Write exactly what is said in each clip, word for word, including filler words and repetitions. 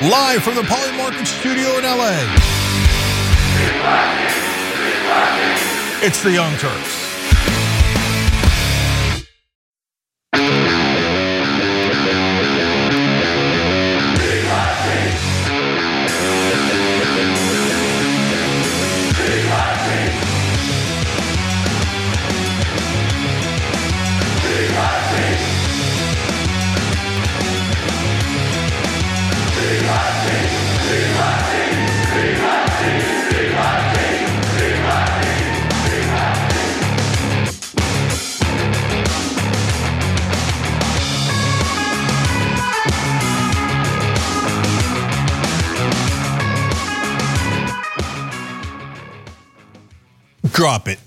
live from the Polymarket studio in L A. It's the Young Turks. Drop it.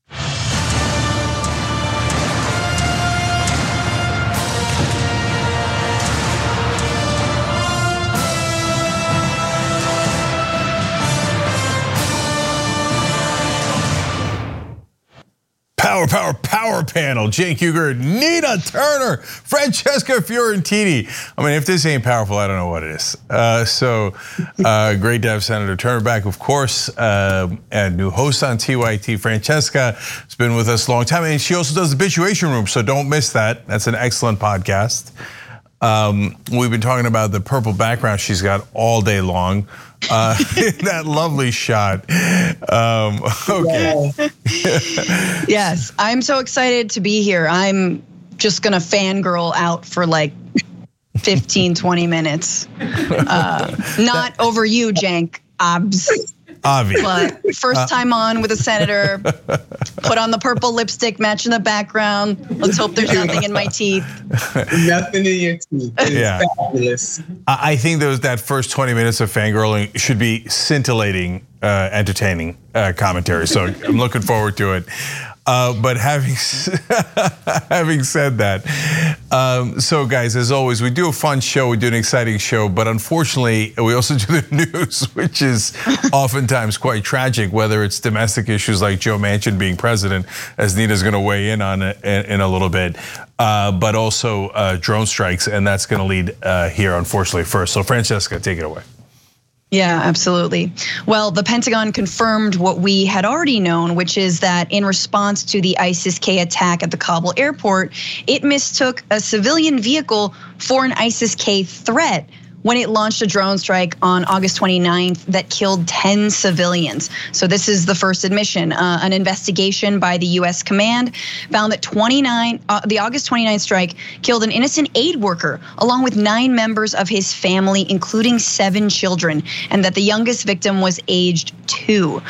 Power, power, power panel. Cenk Uygur, Nina Turner, Francesca Fiorentini. I mean, if this ain't powerful, I don't know what it is. Uh, so uh, great to have Senator Turner back, of course, uh, and new host on T Y T. Francesca has been with us a long time, and she also does the Bitchuation Room, so don't miss that. That's an excellent podcast. Um, we've been talking about the purple background she's got all day long. Uh, that lovely shot. Um, okay. Yes, I'm so excited to be here. I'm just gonna fangirl out for like fifteen, twenty minutes. Uh, not over you, Cenk. Obs. Obvious. But first time on with a senator, put on the purple lipstick, matching the background. Let's hope there's nothing in my teeth. Nothing in your teeth. It's yeah. fabulous. I think those that first twenty minutes of fangirling should be scintillating, uh, entertaining uh, commentary. So I'm looking forward to it. Uh, but having having said that, um, so guys, as always, we do a fun show, we do an exciting show, but unfortunately, we also do the news, which is oftentimes quite tragic. Whether it's domestic issues like Joe Manchin being president, as Nina's going to weigh in on it in a little bit, uh, but also uh, drone strikes, and that's going to lead uh, here, unfortunately, first. So, Francesca, take it away. Yeah, absolutely. Well, the Pentagon confirmed what we had already known, which is that in response to the ISIS-K attack at the Kabul airport, it mistook a civilian vehicle for an ISIS-K threat when it launched a drone strike on August twenty-ninth that killed ten civilians. So this is the first admission. Uh, an investigation by the U S command found that twenty-nine, uh, the August twenty-ninth strike killed an innocent aid worker along with nine members of his family, including seven children, and that the youngest victim was aged two.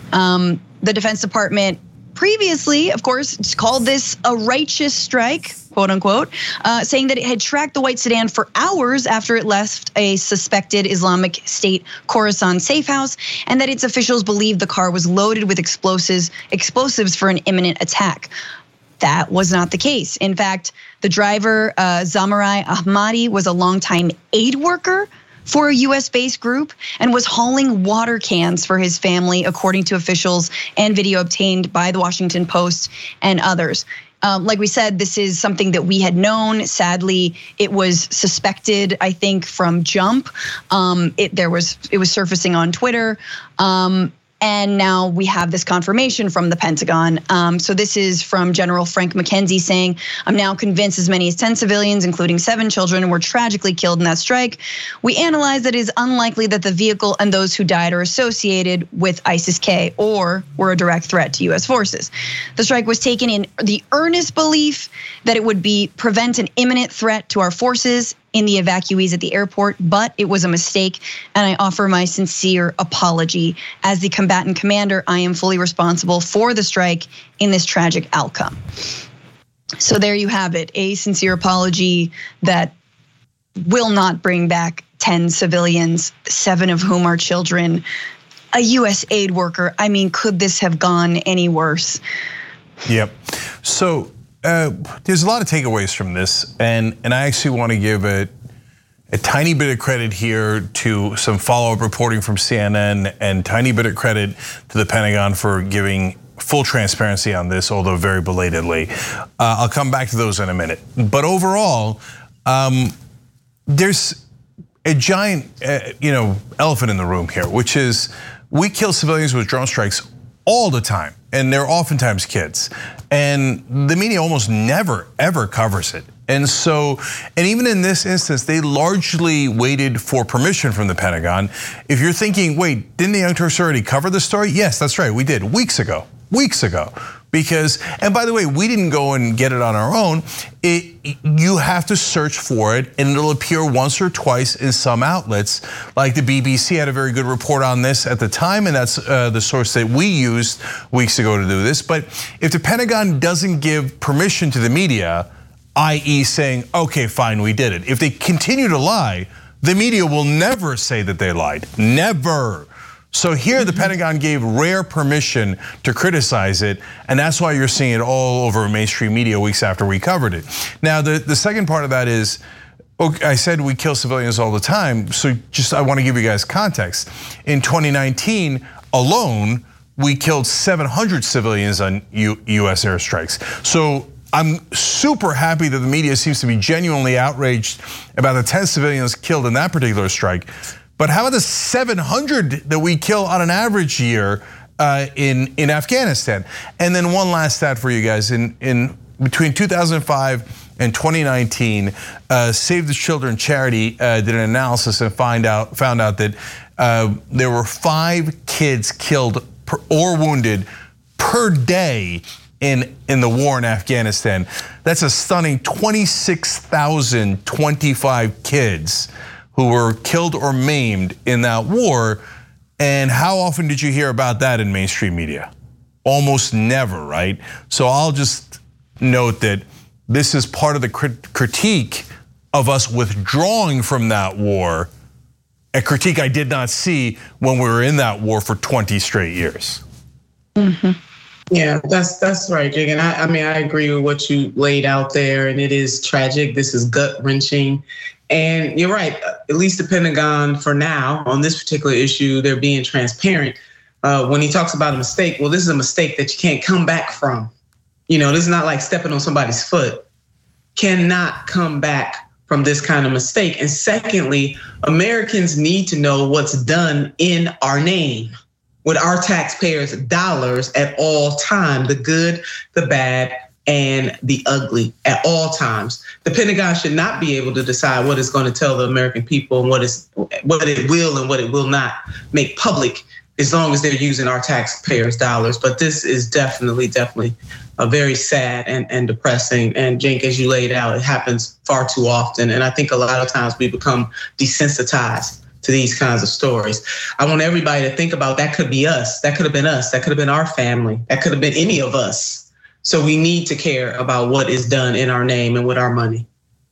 Um, the Defense Department previously, of course, called this a righteous strike, quote unquote, uh, saying that it had tracked the white sedan for hours after it left a suspected Islamic State Khorasan safe house, and that its officials believed the car was loaded with explosives, explosives for an imminent attack. That was not the case. In fact, the driver, uh, Zamarai Ahmadi, was a longtime aid worker for a U S-based group and was hauling water cans for his family, according to officials and video obtained by the Washington Post and others. Um, like we said, this is something that we had known. Sadly, it was suspected, I think, from jump. Um, it there was it was surfacing on Twitter. Um, And now we have this confirmation from the Pentagon. Um, so this is from General Frank McKenzie saying, "I'm now convinced as many as ten civilians, including seven children, were tragically killed in that strike. We analyzed that it is unlikely that the vehicle and those who died are associated with ISIS-K or were a direct threat to U S forces. The strike was taken in the earnest belief that it would be prevent an imminent threat to our forces in the evacuees at the airport, but it was a mistake, and I offer my sincere apology. As the combatant commander, I am fully responsible for the strike in this tragic outcome." So there you have it, a sincere apology that will not bring back ten civilians, seven of whom are children, a U S aid worker. I mean, could this have gone any worse? Yep. So Uh, there's a lot of takeaways from this, and and I actually want to give a a tiny bit of credit here to some follow-up reporting from C N N, and tiny bit of credit to the Pentagon for giving full transparency on this, although very belatedly. Uh, I'll come back to those in a minute. But overall, um, there's a giant, uh, you know, elephant in the room here, which is we kill civilians with drone strikes all the time, and they're oftentimes kids. And the media almost never, ever covers it. And so, and even in this instance, they largely waited for permission from the Pentagon. If you're thinking, wait, didn't the Young Turks already cover the story? Yes, that's right, we did, weeks ago, weeks ago. Because, and by the way, we didn't go and get it on our own. It, you have to search for it, and it'll appear once or twice in some outlets. Like the B B C had a very good report on this at the time, and that's uh, the source that we used weeks ago to do this. But if the Pentagon doesn't give permission to the media, that is saying, okay, fine, we did it. If they continue to lie, the media will never say that they lied, never. So here the Pentagon gave rare permission to criticize it, and that's why you're seeing it all over mainstream media weeks after we covered it. Now, the, the second part of that is, okay, I said we kill civilians all the time, so just I wanna give you guys context. In twenty nineteen alone, we killed seven hundred civilians on U S airstrikes. So I'm super happy that the media seems to be genuinely outraged about the ten civilians killed in that particular strike. But how about the seven hundred that we kill on an average year uh, in, in Afghanistan? And then one last stat for you guys. In, in between two thousand five and twenty nineteen, uh, Save the Children charity uh, did an analysis and find out, found out that uh, there were five kids killed per, or wounded per day in, in the war in Afghanistan. That's a stunning twenty-six thousand twenty-five kids who were killed or maimed in that war. And how often did you hear about that in mainstream media? Almost never, right? So I'll just note that this is part of the critique of us withdrawing from that war, a critique I did not see when we were in that war for twenty straight years. Mm-hmm. Yeah, that's that's right, Jig. And I, I mean, I agree with what you laid out there, and it is tragic. This is gut-wrenching. And you're right, at least the Pentagon for now on this particular issue, they're being transparent. Uh, when he talks about a mistake, well, this is a mistake that you can't come back from. You know, this is not like stepping on somebody's foot. Cannot come back from this kind of mistake. And secondly, Americans need to know what's done in our name with our taxpayers' dollars at all time, the good, the bad, and the ugly at all times. The Pentagon should not be able to decide what it's going to tell the American people and what is what it will and what it will not make public, as long as they're using our taxpayers' dollars. But this is definitely, definitely a very sad and, and depressing. And Jake, as you laid out, it happens far too often. And I think a lot of times we become desensitized to these kinds of stories. I want everybody to think about that could be us. That could have been us. That could have been our family. That could have been any of us. So we need to care about what is done in our name and with our money.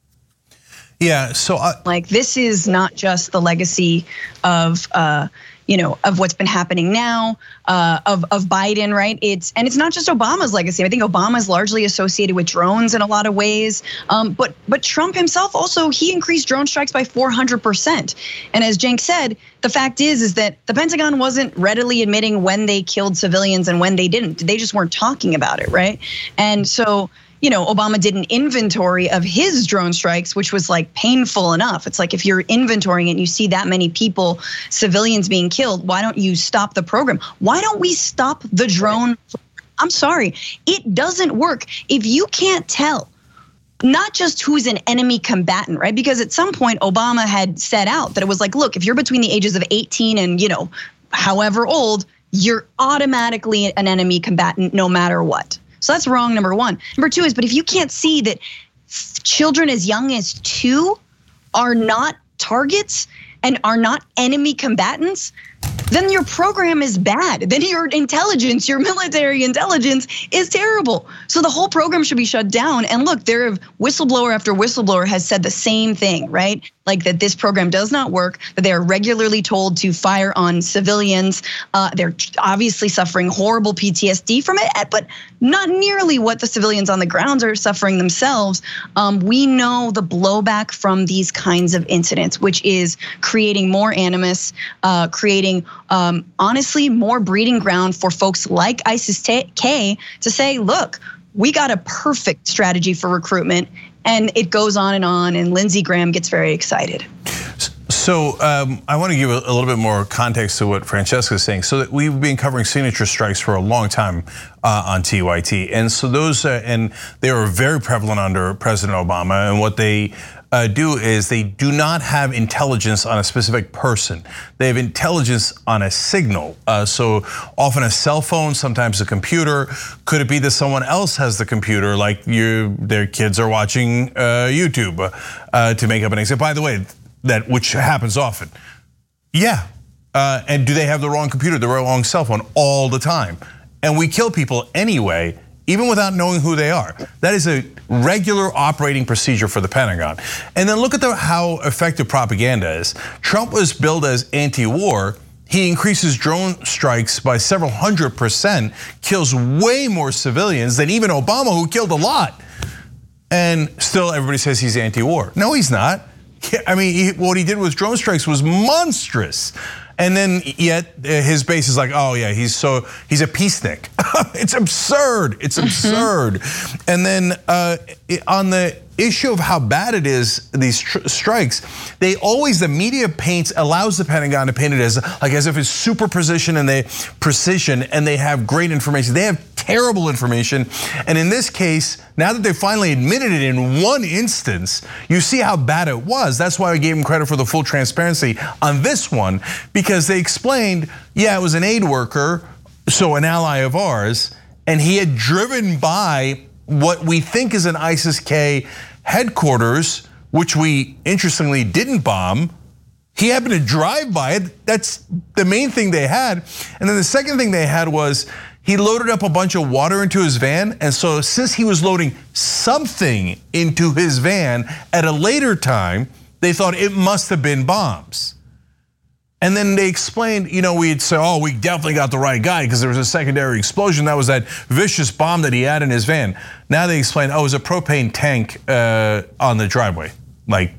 Yeah, so I- like this is not just the legacy of uh, you know, of what's been happening now, uh, of of Biden, right? It's and it's not just Obama's legacy. I think Obama is largely associated with drones in a lot of ways. Um, but but Trump himself also, he increased drone strikes by four hundred percent. And as Cenk said, the fact is is that the Pentagon wasn't readily admitting when they killed civilians and when they didn't. They just weren't talking about it, right? And so, you know, Obama did an inventory of his drone strikes, which was like painful enough. It's like if you're inventorying it and you see that many people, civilians being killed, why don't you stop the program? Why don't we stop the drone? I'm sorry, it doesn't work. If you can't tell not just who's an enemy combatant, right? Because at some point Obama had set out that it was like, look, if you're between the ages of eighteen and, you know, however old, you're automatically an enemy combatant no matter what. So that's wrong, number one. Number two is, but if you can't see that children as young as two are not targets and are not enemy combatants, then your program is bad. Then your intelligence, your military intelligence is terrible. So the whole program should be shut down. And look, there have whistleblower after whistleblower has said the same thing, right? Like that this program does not work, that they are regularly told to fire on civilians. Uh, they're obviously suffering horrible P T S D from it, but not nearly what the civilians on the ground are suffering themselves. Um, we know the blowback from these kinds of incidents, which is creating more animus, uh, creating um, honestly more breeding ground for folks like ISIS-K to say, look, we got a perfect strategy for recruitment. And it goes on and on, and Lindsey Graham gets very excited. So um, I want to give a, a little bit more context to what Francesca is saying. So that we've been covering signature strikes for a long time uh, on T Y T, and so those uh, and they were very prevalent under President Obama. And what they uh, do is they do not have intelligence on a specific person; they have intelligence on a signal. Uh, so often a cell phone, sometimes a computer. Could it be that someone else has the computer, like you, their kids are watching uh, YouTube uh, to make up an example? By the way. That which happens often. Yeah, uh, and do they have the wrong computer, the wrong cell phone all the time? And we kill people anyway, even without knowing who they are. That is a regular operating procedure for the Pentagon. And then look at the, how effective propaganda is. Trump was billed as anti-war. He increases drone strikes by several hundred percent, kills way more civilians than even Obama, who killed a lot. And still everybody says he's anti-war. No, he's not. I mean, he, what he did with drone strikes was monstrous. And then yet his base is like, oh yeah, he's so, he's a peacenik. It's absurd, it's absurd. And then uh, on the issue of how bad it is, these strikes, they always, the media paints, allows the Pentagon to paint it as like as if it's super precision and they precision and they have great information. They have terrible information. And in this case, now that they finally admitted it in one instance, you see how bad it was. That's why I gave them credit for the full transparency on this one, because they explained, yeah, it was an aid worker, so an ally of ours, and he had driven by what we think is an ISIS-K headquarters, which we interestingly didn't bomb. He happened to drive by it. That's the main thing they had. And then the second thing they had was he loaded up a bunch of water into his van. And so since he was loading something into his van at a later time, they thought it must have been bombs. And then they explained, you know, we'd say, oh, we definitely got the right guy because there was a secondary explosion. That was that vicious bomb that he had in his van. Now they explain, oh, it was a propane tank uh, on the driveway. Like,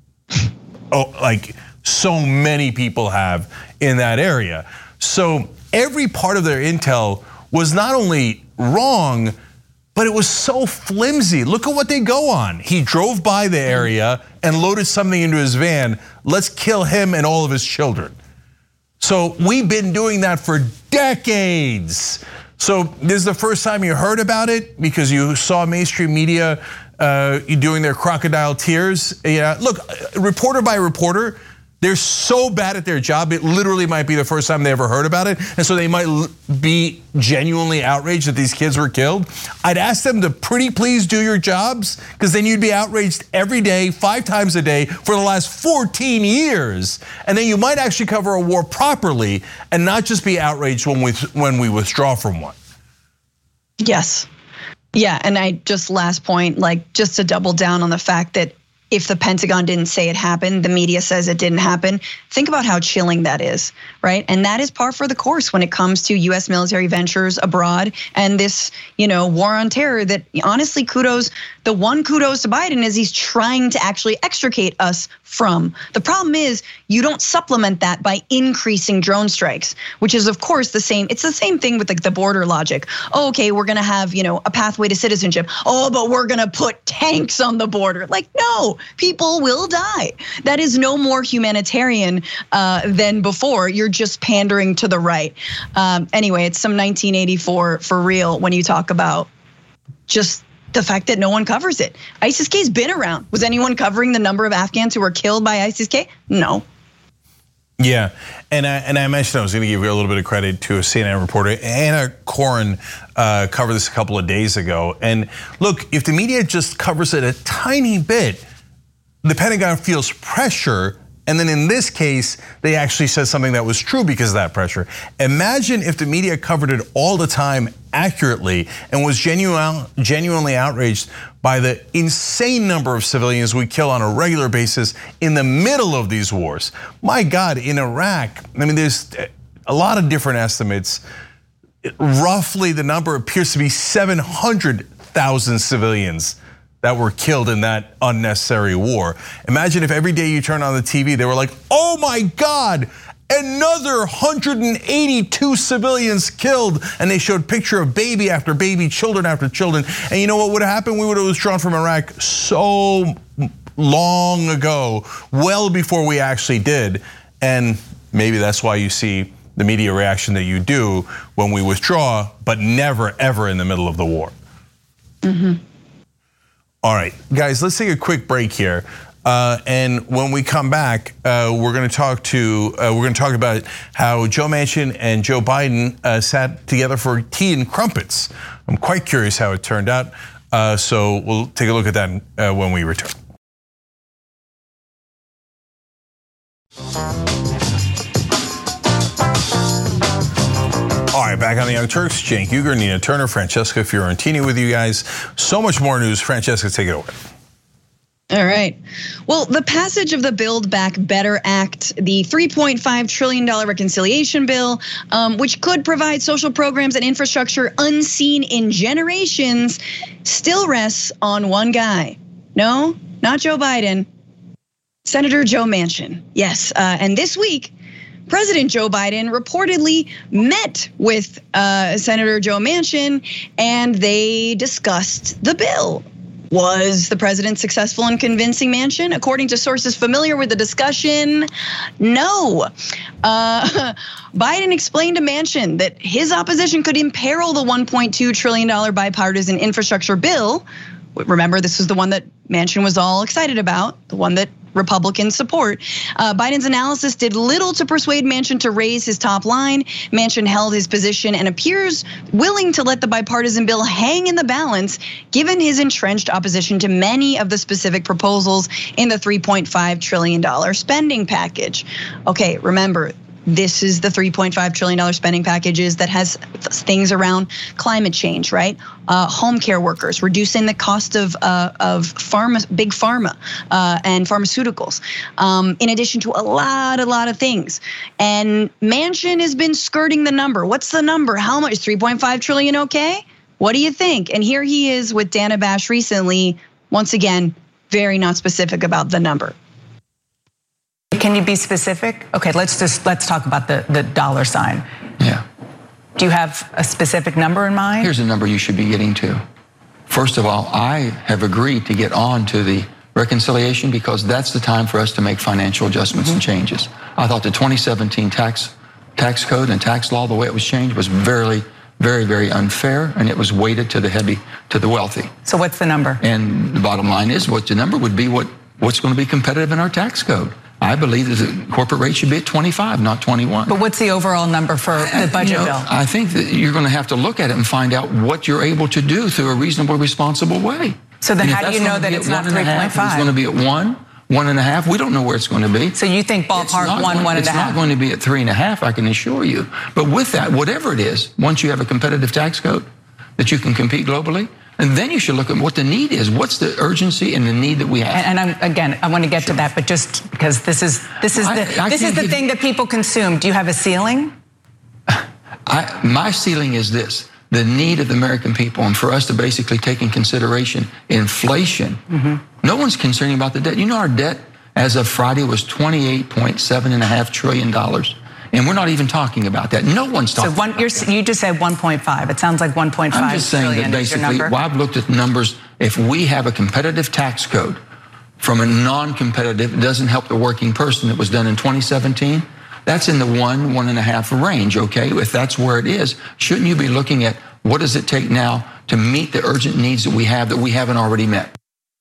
oh, like so many people have in that area. So every part of their intel was not only wrong, but it was so flimsy. Look at what they go on. He drove by the area and loaded something into his van. Let's kill him and all of his children. So we've been doing that for decades. So this is the first time you heard about it because you saw mainstream media uh, doing their crocodile tears. Yeah, look, reporter by reporter, they're so bad at their job, it literally might be the first time they ever heard about it. And so they might be genuinely outraged that these kids were killed. I'd ask them to pretty please do your jobs, because then you'd be outraged every day, five times a day for the last fourteen years. And then you might actually cover a war properly and not just be outraged when we, when we withdraw from one. Yes, yeah, and I just last point, like just to double down on the fact that if the Pentagon didn't say it happened, the media says it didn't happen. Think about how chilling that is, right? And that is par for the course when it comes to U S military ventures abroad and this, you know, war on terror that honestly, kudos, the one kudos to Biden is he's trying to actually extricate us from. The problem is you don't supplement that by increasing drone strikes, which is of course the same. It's the same thing with like the border logic. Oh, okay, we're gonna have, you know, a pathway to citizenship. Oh, but we're gonna put tanks on the border. Like, no, people will die. That is no more humanitarian uh, than before. You're just pandering to the right. Um, anyway, it's some nineteen eighty-four for real when you talk about just the fact that no one covers it. ISIS-K's been around. Was anyone covering the number of Afghans who were killed by ISIS-K? No. Yeah, and I, and I mentioned I was going to give you a little bit of credit to a C N N reporter. Anna Coren uh, covered this a couple of days ago. And look, if the media just covers it a tiny bit, the Pentagon feels pressure. And then in this case, they actually said something that was true because of that pressure. Imagine if the media covered it all the time accurately and was genuine, genuinely outraged by the insane number of civilians we kill on a regular basis in the middle of these wars. My God, in Iraq, I mean, there's a lot of different estimates. Roughly the number appears to be seven hundred thousand civilians that were killed in that unnecessary war. Imagine if every day you turn on the T V, they were like, oh my God, another one hundred eighty-two civilians killed. And they showed picture of baby after baby, children after children. And you know what would happen? We would have withdrawn from Iraq so long ago, well before we actually did. And maybe that's why you see the media reaction that you do when we withdraw, but never, ever in the middle of the war. Mm-hmm. All right, guys, let's take a quick break here. Uh, and when we come back, uh, we're going to talk to uh, we're going to talk about how Joe Manchin and Joe Biden uh, sat together for tea and crumpets. I'm quite curious how it turned out. Uh, so we'll take a look at that uh, when we return. All right, back on the Young Turks, Cenk Uygur, Nina Turner, Francesca Fiorentini with you guys. So much more news. Francesca, take it away. All right. Well, the passage of the Build Back Better Act, the three point five trillion dollars reconciliation bill, um, which could provide social programs and infrastructure unseen in generations, still rests on one guy. No, not Joe Biden, Senator Joe Manchin. Yes, uh, and this week, President Joe Biden reportedly met with uh, Senator Joe Manchin, and they discussed the bill. Was the president successful in convincing Manchin? According to sources familiar with the discussion, no. Uh, Biden explained to Manchin that his opposition could imperil the one point two trillion dollars bipartisan infrastructure bill. Remember, this was the one that Manchin was all excited about, the one that Republicans support. Uh, Biden's analysis did little to persuade Manchin to raise his top line. Manchin held his position and appears willing to let the bipartisan bill hang in the balance, given his entrenched opposition to many of the specific proposals in the three point five trillion dollars spending package. Okay, remember, this is the three point five trillion dollars spending packages that has things around climate change, right? Uh, home care workers, reducing the cost of uh, of pharma, big pharma uh, and pharmaceuticals, um, in addition to a lot, a lot of things. And Manchin has been skirting the number. What's the number? How much? three point five trillion, okay? What do you think? And here he is with Dana Bash recently, once again, very not specific about the number. Can you be specific? Okay, let's just let's talk about the, the dollar sign. Yeah. Do you have a specific number in mind? Here's a number you should be getting to. First of all, I have agreed to get on to the reconciliation because that's the time for us to make financial adjustments mm-hmm. and changes. I thought the twenty seventeen tax tax code and tax law, the way it was changed, was very, very, very unfair, and it was weighted to the heavy, to the wealthy. So what's the number? And the bottom line is, what the number would be what what's going to be competitive in our tax code. I believe that the corporate rate should be at twenty-five, not twenty-one. But what's the overall number for the budget you know, bill? I think that you're going to have to look at it and find out what you're able to do through a reasonable, responsible way. So then how do you know that it's not three point five? It's going to be at one, one and a half. We don't know where it's going to be. So you think ballpark one, going, one and a half? It's not going to be at three and a half, I can assure you. But with that, whatever it is, once you have a competitive tax code that you can compete globally, and then you should look at what the need is. What's the urgency and the need that we have? And, and I'm, again, I want to get sure. to that, but just because this is this is the I, I this is the thing that people consume. Do you have a ceiling? I, my ceiling is this: the need of the American people, and for us to basically take in consideration inflation. Mm-hmm. No one's concerned about the debt. You know, our debt as of Friday was twenty-eight point seven and a half trillion dollars. And we're not even talking about that. No one's talking so one, about you're, that. You just said one point five. It sounds like one point five. I'm just saying that basically, well, I've looked at the numbers. If we have a competitive tax code from a non-competitive, it doesn't help the working person that was done in twenty seventeen. That's in the one, one and a half range, okay? If that's where it is, shouldn't you be looking at what does it take now to meet the urgent needs that we have that we haven't already met?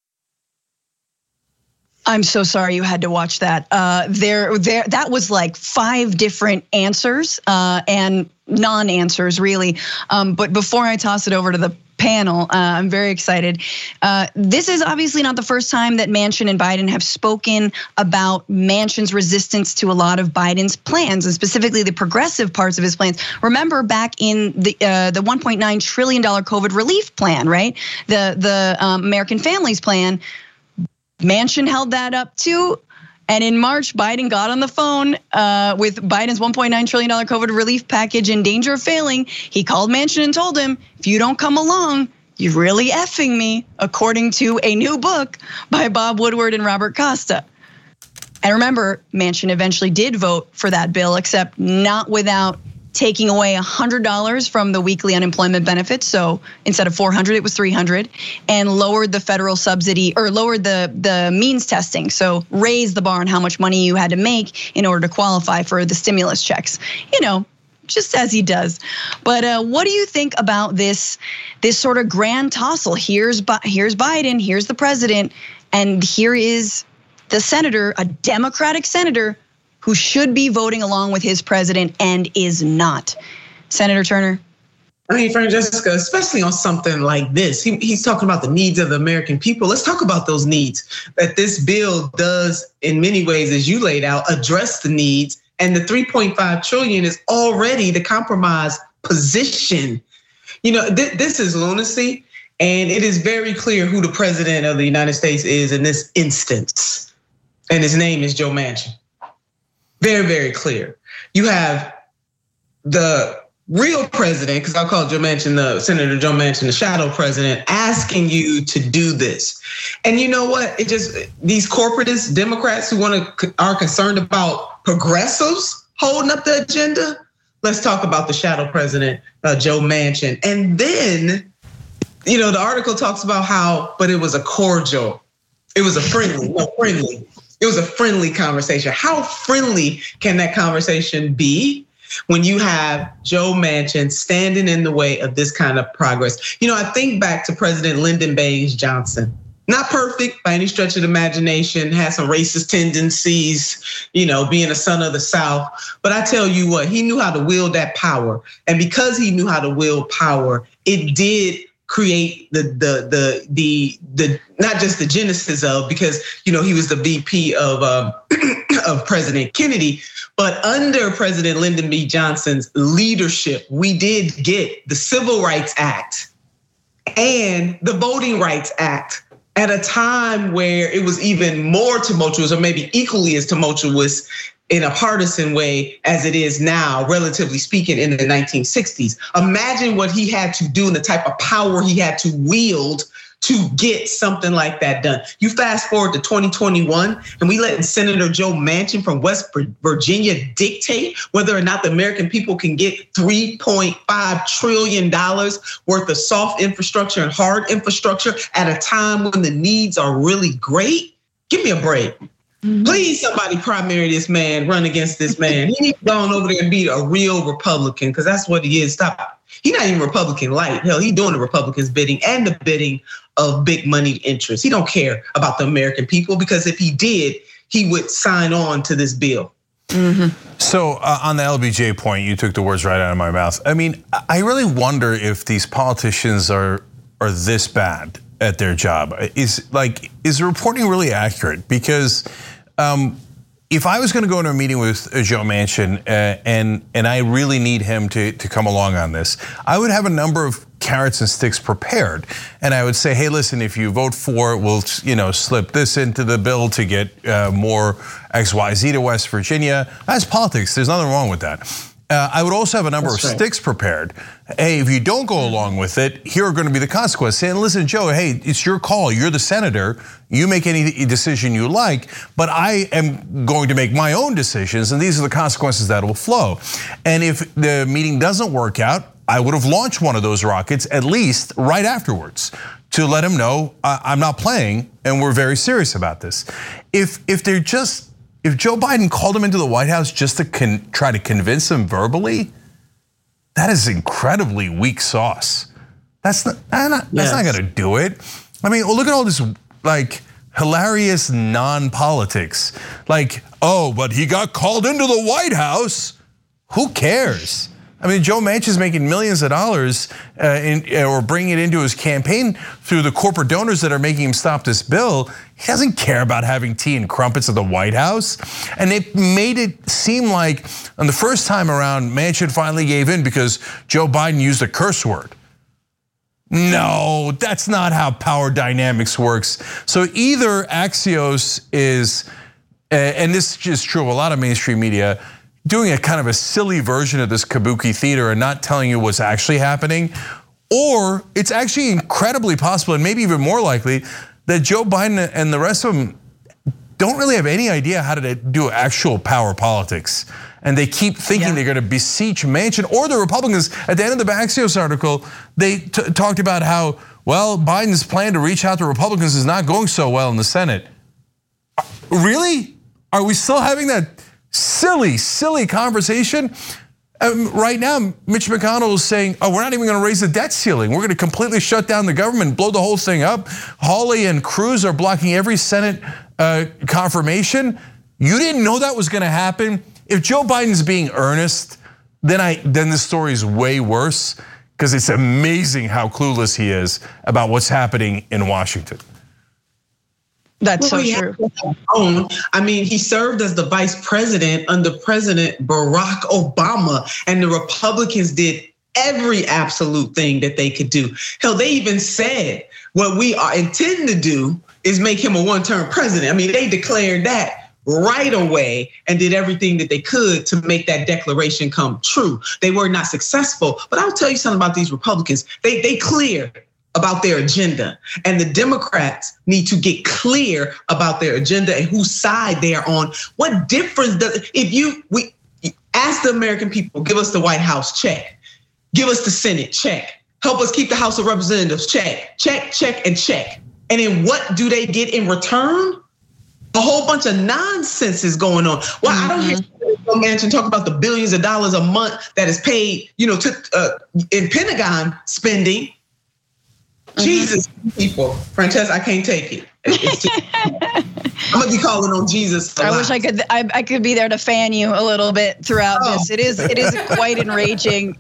I'm so sorry you had to watch that. Uh, there, there, that was like five different answers uh, and non-answers, really. Um, but before I toss it over to the panel, uh, I'm very excited. Uh, this is obviously not the first time that Manchin and Biden have spoken about Manchin's resistance to a lot of Biden's plans, and specifically the progressive parts of his plans. Remember back in the uh, the one point nine trillion dollars COVID relief plan, right? The the um, American Families Plan. Manchin held that up too. And in March, Biden got on the phone uh, with Biden's one point nine trillion dollars COVID relief package in danger of failing. He called Manchin and told him, if you don't come along, you're really effing me, according to a new book by Bob Woodward and Robert Costa. And remember, Manchin eventually did vote for that bill, except not without taking away one hundred dollars from the weekly unemployment benefits. So instead of four hundred, it was three hundred, and lowered the federal subsidy or lowered the, the means testing. So raised the bar on how much money you had to make in order to qualify for the stimulus checks. You know, just as he does. But uh, what do you think about this, this sort of grand tussle? Here's, here's Biden, here's the president, and here is the senator, a Democratic senator, who should be voting along with his president and is not. Senator Turner? I mean, Francesca, especially on something like this, he, he's talking about the needs of the American people. Let's talk about those needs. That this bill does, in many ways, as you laid out, address the needs. And the three point five trillion is already the compromise position. You know, th- this is lunacy. And it is very clear who the president of the United States is in this instance. And his name is Joe Manchin. Very, very clear. You have the real president, because I'll call Joe Manchin, the Senator Joe Manchin, the shadow president, asking you to do this. And you know what? It just, these corporatist Democrats who want to are concerned about progressives holding up the agenda. Let's talk about the shadow president, uh, Joe Manchin. And then, you know, the article talks about how, but it was a cordial, it was a friendly, no friendly. It was a friendly conversation. How friendly can that conversation be when you have Joe Manchin standing in the way of this kind of progress? You know, I think back to President Lyndon Baines Johnson. Not perfect by any stretch of the imagination, had some racist tendencies, you know, being a son of the South. But I tell you what, he knew how to wield that power. And because he knew how to wield power, it did create the the the the the not just the genesis of, because you know he was the V P of um, of President Kennedy, but under President Lyndon B. Johnson's leadership, we did get the Civil Rights Act and the Voting Rights Act at a time where it was even more tumultuous, or maybe equally as tumultuous in a partisan way as it is now, relatively speaking, in the nineteen sixties. Imagine what he had to do and the type of power he had to wield to get something like that done. You fast forward to twenty twenty-one, and we letting Senator Joe Manchin from West Virginia dictate whether or not the American people can get three point five trillion dollars worth of soft infrastructure and hard infrastructure at a time when the needs are really great. Give me a break. Please, somebody primary this man, run against this man. He needs to go on over there and be a real Republican, because that's what he is. Stop. He's not even Republican light. Hell, he's doing the Republicans' bidding and the bidding of big money interests. He don't care about the American people, because if he did, he would sign on to this bill. Mm-hmm. So uh, on the L B J point, you took the words right out of my mouth. I mean, I really wonder if these politicians are are this bad at their job. Is like, is the reporting really accurate? Because Um, if I was going to go into a meeting with Joe Manchin uh, and and I really need him to to come along on this, I would have a number of carrots and sticks prepared, and I would say, hey, listen, if you vote for it, we'll you know slip this into the bill to get uh, more X Y Z to West Virginia. That's politics. There's nothing wrong with that. Uh, I would also have a number That's of right. sticks prepared. Hey, if you don't go along with it, here are going to be the consequences. And listen, Joe, hey, it's your call. You're the senator. You make any decision you like, but I am going to make my own decisions, and these are the consequences that will flow. And if the meeting doesn't work out, I would have launched one of those rockets at least right afterwards to let him know I'm not playing and we're very serious about this. If if they're just If Joe Biden called him into the White House just to con- try to convince him verbally, that is incredibly weak sauce. That's not, that's yes. not gonna do it. I mean, look at all this like hilarious non-politics. Like, oh, but he got called into the White House. Who cares? I mean, Joe Manchin's making millions of dollars uh, in, or bringing it into his campaign through the corporate donors that are making him stop this bill. He doesn't care about having tea and crumpets at the White House. And it made it seem like on the first time around, Manchin finally gave in because Joe Biden used a curse word. No, that's not how power dynamics works. So either Axios is, and this is true of a lot of mainstream media, doing a kind of a silly version of this kabuki theater and not telling you what's actually happening, or it's actually incredibly possible and maybe even more likely that Joe Biden and the rest of them don't really have any idea how to do actual power politics. And they keep thinking yeah. they're going to beseech Manchin or the Republicans. At the end of the Axios article, they t- talked about how, well, Biden's plan to reach out to Republicans is not going so well in the Senate. Really? Are we still having that silly, silly conversation? Um, right now, Mitch McConnell is saying, oh, we're not even going to raise the debt ceiling. We're going to completely shut down the government, blow the whole thing up. Hawley and Cruz are blocking every Senate uh, confirmation. You didn't know that was going to happen? If Joe Biden's being earnest, then I then the story is way worse, because it's amazing how clueless he is about what's happening in Washington. That's well, so true. I mean, he served as the vice president under President Barack Obama, and the Republicans did every absolute thing that they could do. Hell, they even said what we are intending to do is make him a one-term president. I mean, they declared that right away and did everything that they could to make that declaration come true. They were not successful, but I'll tell you something about these Republicans. They they clear about their agenda, and the Democrats need to get clear about their agenda and whose side they are on. What difference does, if you, we ask the American people, give us the White House, check. Give us the Senate, check. Help us keep the House of Representatives, check, check, check, and check. And then what do they get in return? A whole bunch of nonsense is going on. Well, mm-hmm. I don't hear Joe Manchin talk about the billions of dollars a month that is paid, you know, to uh, in Pentagon spending. Mm-hmm. Jesus, people, Francesca, I can't take it. It's just, I'm gonna be calling on Jesus. I wish I could. I, I could be there to fan you a little bit throughout oh. this. It is. It is quite enraging.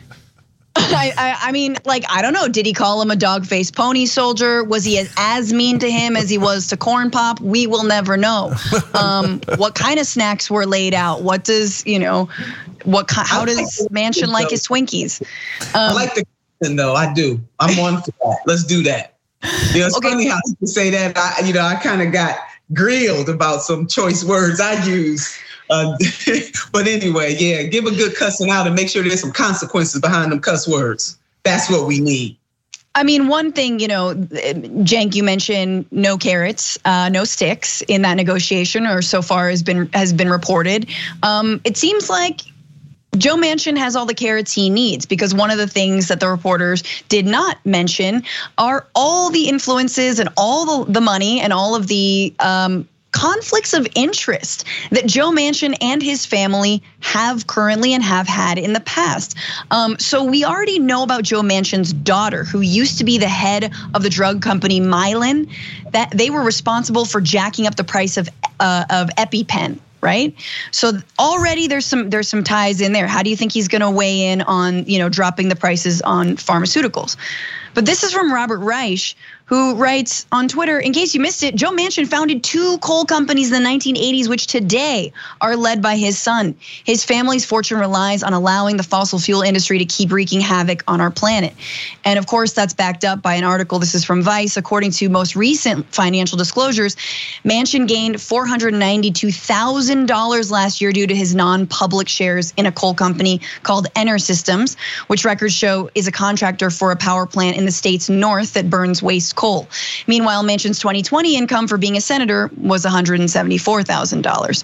I, I, I mean, like, I don't know. Did he call him a dog-faced pony soldier? Was he as, as mean to him as he was to Corn Pop? We will never know. Um, what kind of snacks were laid out? What does, you know, what? How does Manchin like his Twinkies? Um, I like the though. I do. I'm on for that. Let's do that. You know, it's okay. Funny how people say that. I, you know, I kind of got grilled about some choice words I use. Uh, but anyway, yeah, give a good cussing out and make sure there's some consequences behind them cuss words. That's what we need. I mean, one thing, you know, Cenk, you mentioned no carrots, uh, no sticks in that negotiation, or so far has been has been reported. Um, it seems like Joe Manchin has all the carrots he needs, because one of the things that the reporters did not mention are all the influences and all the, the money and all of the um, conflicts of interest that Joe Manchin and his family have currently and have had in the past. Um, so we already know about Joe Manchin's daughter, who used to be the head of the drug company Mylan, that they were responsible for jacking up the price of uh, of EpiPen. Right, so already there's some there's some ties in there. How do you think he's going to weigh in on, you know, dropping the prices on pharmaceuticals? But this is from Robert Reich, who writes on Twitter, in case you missed it, Joe Manchin founded two coal companies in the nineteen eighties, which today are led by his son. His family's fortune relies on allowing the fossil fuel industry to keep wreaking havoc on our planet. And of course, that's backed up by an article. This is from Vice. According to most recent financial disclosures, Manchin gained four hundred ninety-two thousand dollars last year due to his non-public shares in a coal company called Enersystems, which records show is a contractor for a power plant in the state's north that burns waste coal. Meanwhile, Manchin's twenty twenty income for being a senator was one hundred seventy-four thousand dollars.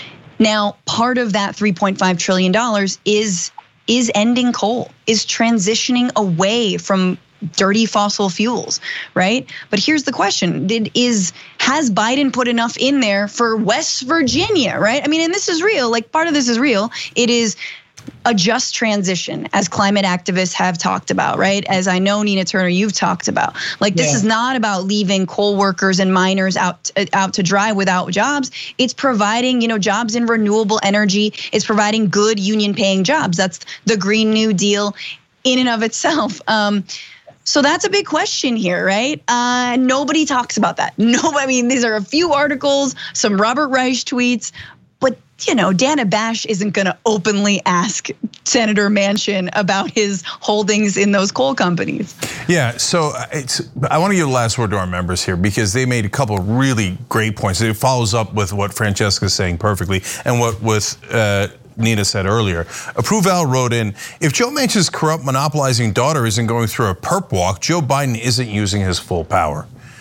Now, part of that three point five trillion dollars is is ending coal, is transitioning away from dirty fossil fuels, right? But here's the question: Did is has Biden put enough in there for West Virginia, right? I mean, and this is real. Like, part of this is real. It is a just transition, as climate activists have talked about, right? As I know, Nina Turner, you've talked about. Like, this yeah. is not about leaving coal workers and miners out out to dry without jobs. It's providing, you know, jobs in renewable energy. It's providing good union-paying jobs. That's the Green New Deal in and of itself. Um, So that's a big question here, right? Uh, nobody talks about that. No, I mean, these are a few articles, some Robert Reich tweets, but, you know, Dana Bash isn't going to openly ask Senator Manchin about his holdings in those coal companies. Yeah, so it's, I want to give the last word to our members here, because they made a couple of really great points. It follows up with what Francesca is saying perfectly, and what with uh, Nina said earlier. Approval wrote in, if Joe Manchin's corrupt, monopolizing daughter isn't going through a perp walk, Joe Biden isn't using his full power.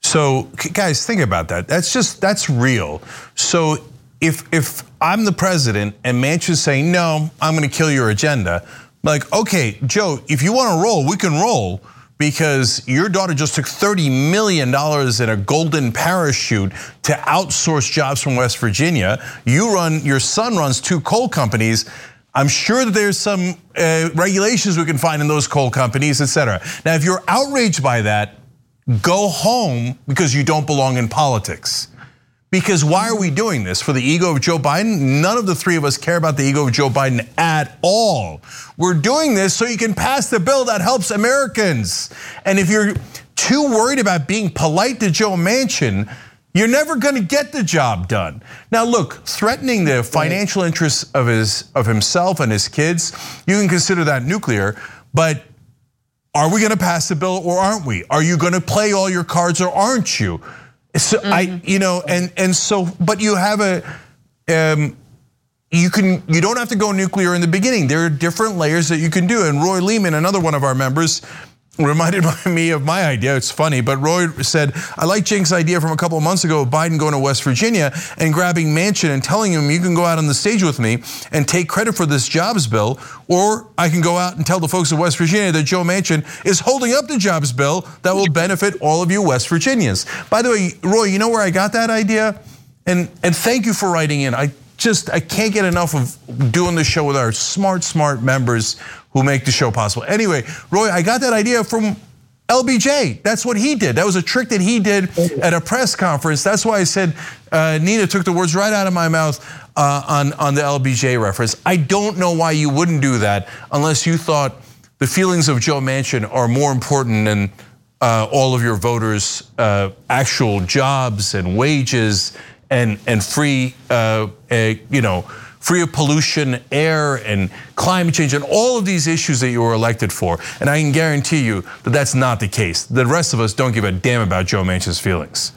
So guys, think about that. That's just, that's real. So if if I'm the president and Manchin's saying, no, I'm gonna kill your agenda, I'm like, okay, Joe, if you wanna roll, we can roll, because your daughter just took thirty million dollars in a golden parachute to outsource jobs from West Virginia. You run, your son runs two coal companies. I'm sure that there's some uh, regulations we can find in those coal companies, et cetera. Now, if you're outraged by that, go home, because you don't belong in politics. Because why are we doing this? For the ego of Joe Biden? None of the three of us care about the ego of Joe Biden at all. We're doing this so you can pass the bill that helps Americans. And if you're too worried about being polite to Joe Manchin, you're never gonna get the job done. Now look, threatening the financial interests of his of himself and his kids, you can consider that nuclear, but are we gonna pass the bill or aren't we? Are you gonna play all your cards or aren't you? So mm-hmm. I, you know, and and so, but you have a, um, you can, you don't have to go nuclear in the beginning. There are different layers that you can do. And Roy Lehman, another one of our members, reminded me of my idea. It's funny, but Roy said, I like Cenk's idea from a couple of months ago of Biden going to West Virginia and grabbing Manchin and telling him, you can go out on the stage with me and take credit for this jobs bill, or I can go out and tell the folks of West Virginia that Joe Manchin is holding up the jobs bill that will benefit all of you West Virginians. By the way, Roy, you know where I got that idea? And, and thank you for writing in. I just, I can't get enough of doing the show with our smart, smart members who make the show possible. Anyway, Roy, I got that idea from L B J. That's what he did. That was a trick that he did at a press conference. That's why I said uh, Nina took the words right out of my mouth uh, on, on the L B J reference. I don't know why you wouldn't do that unless you thought the feelings of Joe Manchin are more important than uh, all of your voters' uh, actual jobs and wages and, and free, uh, uh, you know, free of pollution, air, and climate change, and all of these issues that you were elected for. And I can guarantee you that that's not the case. The rest of us don't give a damn about Joe Manchin's feelings.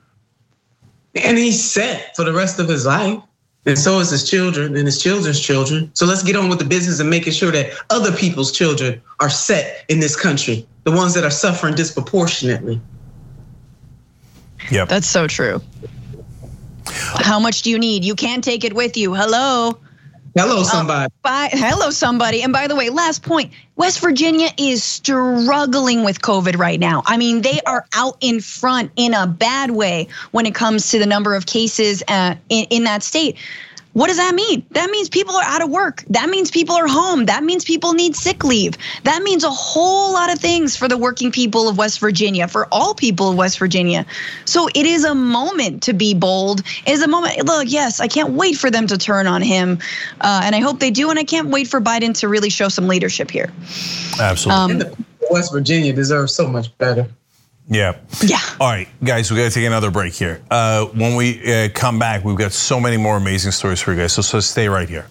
And he's set for the rest of his life. And so is his children and his children's children. So let's get on with the business of making sure that other people's children are set in this country, the ones that are suffering disproportionately. Yep. That's so true. How much do you need? You can't take it with you. Hello. Hello, somebody. Um, by, hello, somebody. And by the way, last point, West Virginia is struggling with COVID right now. I mean, they are out in front in a bad way when it comes to the number of cases uh, in, in that state. What does that mean? That means people are out of work. That means people are home. That means people need sick leave. That means a whole lot of things for the working people of West Virginia, for all people of West Virginia. So it is a moment to be bold. It is a moment. Look, yes, I can't wait for them to turn on him. Uh, and I hope they do. And I can't wait for Biden to really show some leadership here. Absolutely. Um, West Virginia deserves so much better. Yeah. Yeah. All right, guys, we got to take another break here. Uh, when we uh, come back, we've got so many more amazing stories for you guys. So, so stay right here.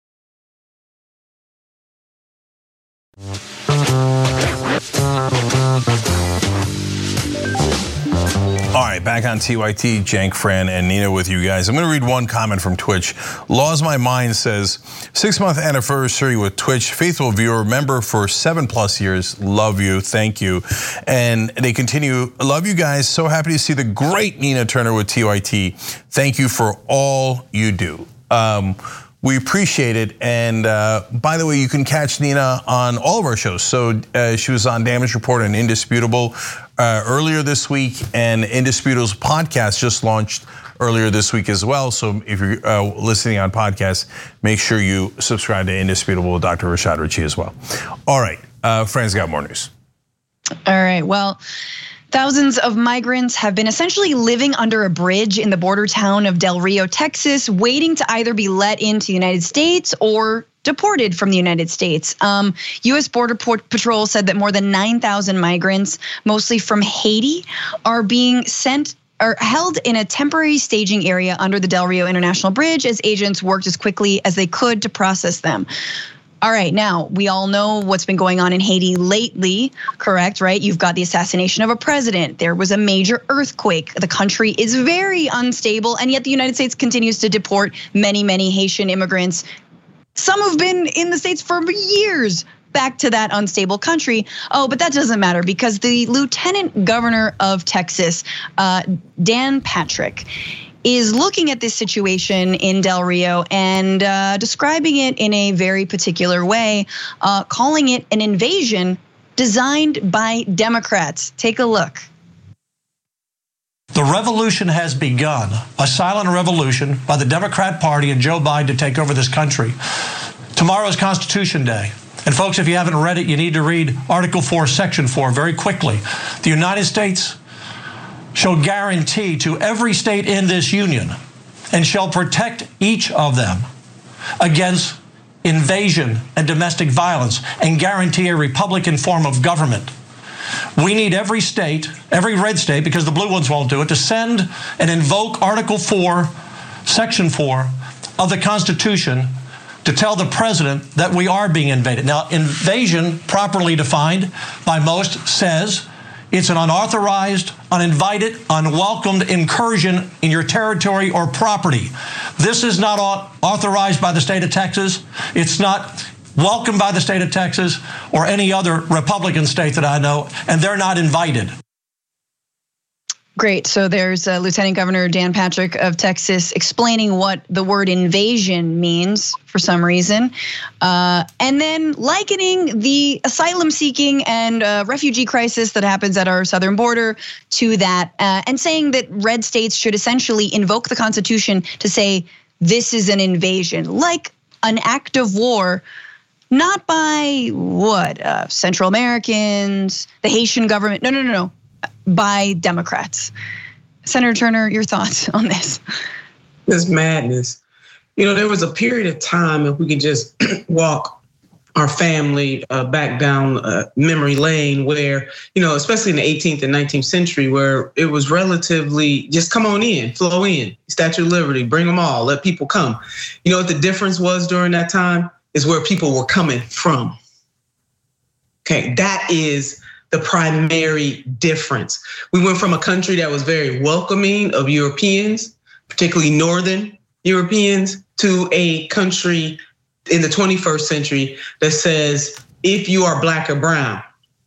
All right, back on T Y T, Cenk, Fran, and Nina with you guys. I'm gonna read one comment from Twitch. Laws My Mind says, six month anniversary with Twitch, faithful viewer, member for seven plus years, love you, thank you. And they continue, love you guys, so happy to see the great Nina Turner with T Y T. Thank you for all you do. Um, We appreciate it. And uh, by the way, you can catch Nina on all of our shows. So uh, she was on Damage Report and Indisputable uh, earlier this week, and Indisputable's podcast just launched earlier this week as well. So if you're uh, listening on podcasts, make sure you subscribe to Indisputable with Doctor Rashad Ritchie as well. All right, uh, Fran's got more news. All right, well, thousands of migrants have been essentially living under a bridge in the border town of Del Rio, Texas, waiting to either be let into the United States or deported from the United States. Um, U S Border Patrol said that more than nine thousand migrants, mostly from Haiti, are being sent are held in a temporary staging area under the Del Rio International Bridge as agents worked as quickly as they could to process them. All right, now we all know what's been going on in Haiti lately, correct, right? You've got the assassination of a president. There was a major earthquake. The country is very unstable, and yet the United States continues to deport many, many Haitian immigrants. Some have been in the States for years. back to that unstable country. Oh, but that doesn't matter because the lieutenant governor of Texas, uh, Dan Patrick, is looking at this situation in Del Rio and uh, describing it in a very particular way, uh, calling it an invasion designed by Democrats. Take a look. The revolution has begun, a silent revolution by the Democrat Party and Joe Biden to take over this country. Tomorrow is Constitution Day. And folks, if you haven't read it, you need to read Article four, Section four very quickly. The United States shall guarantee to every state in this union and shall protect each of them against invasion and domestic violence and guarantee a Republican form of government. We need every state, every red state, because the blue ones won't do it, to send and invoke Article four, Section four of the Constitution to tell the president that we are being invaded. Now, invasion, properly defined by most, says it's an unauthorized, uninvited, unwelcomed incursion in your territory or property. This is not authorized by the state of Texas. It's not welcomed by the state of Texas or any other Republican state that I know, and they're not invited. Great. So there's uh, Lieutenant Governor Dan Patrick of Texas explaining what the word invasion means for some reason, uh, and then likening the asylum seeking and uh, refugee crisis that happens at our southern border to that, uh, and saying that red states should essentially invoke the Constitution to say this is an invasion, like an act of war. Not by what, uh, Central Americans, the Haitian government, no, no, no, no, by Democrats. Senator Turner, your thoughts on this? This madness. You know, there was a period of time, if we could just walk our family uh, back down uh, memory lane where, you know, especially in the eighteenth and nineteenth century, where it was relatively just come on in, flow in, Statue of Liberty, bring them all, let people come. You know what the difference was during that time? Is where people were coming from. Okay, that is the primary difference. We went from a country that was very welcoming of Europeans, particularly Northern Europeans, to a country in the twenty-first century that says, if you are black or brown,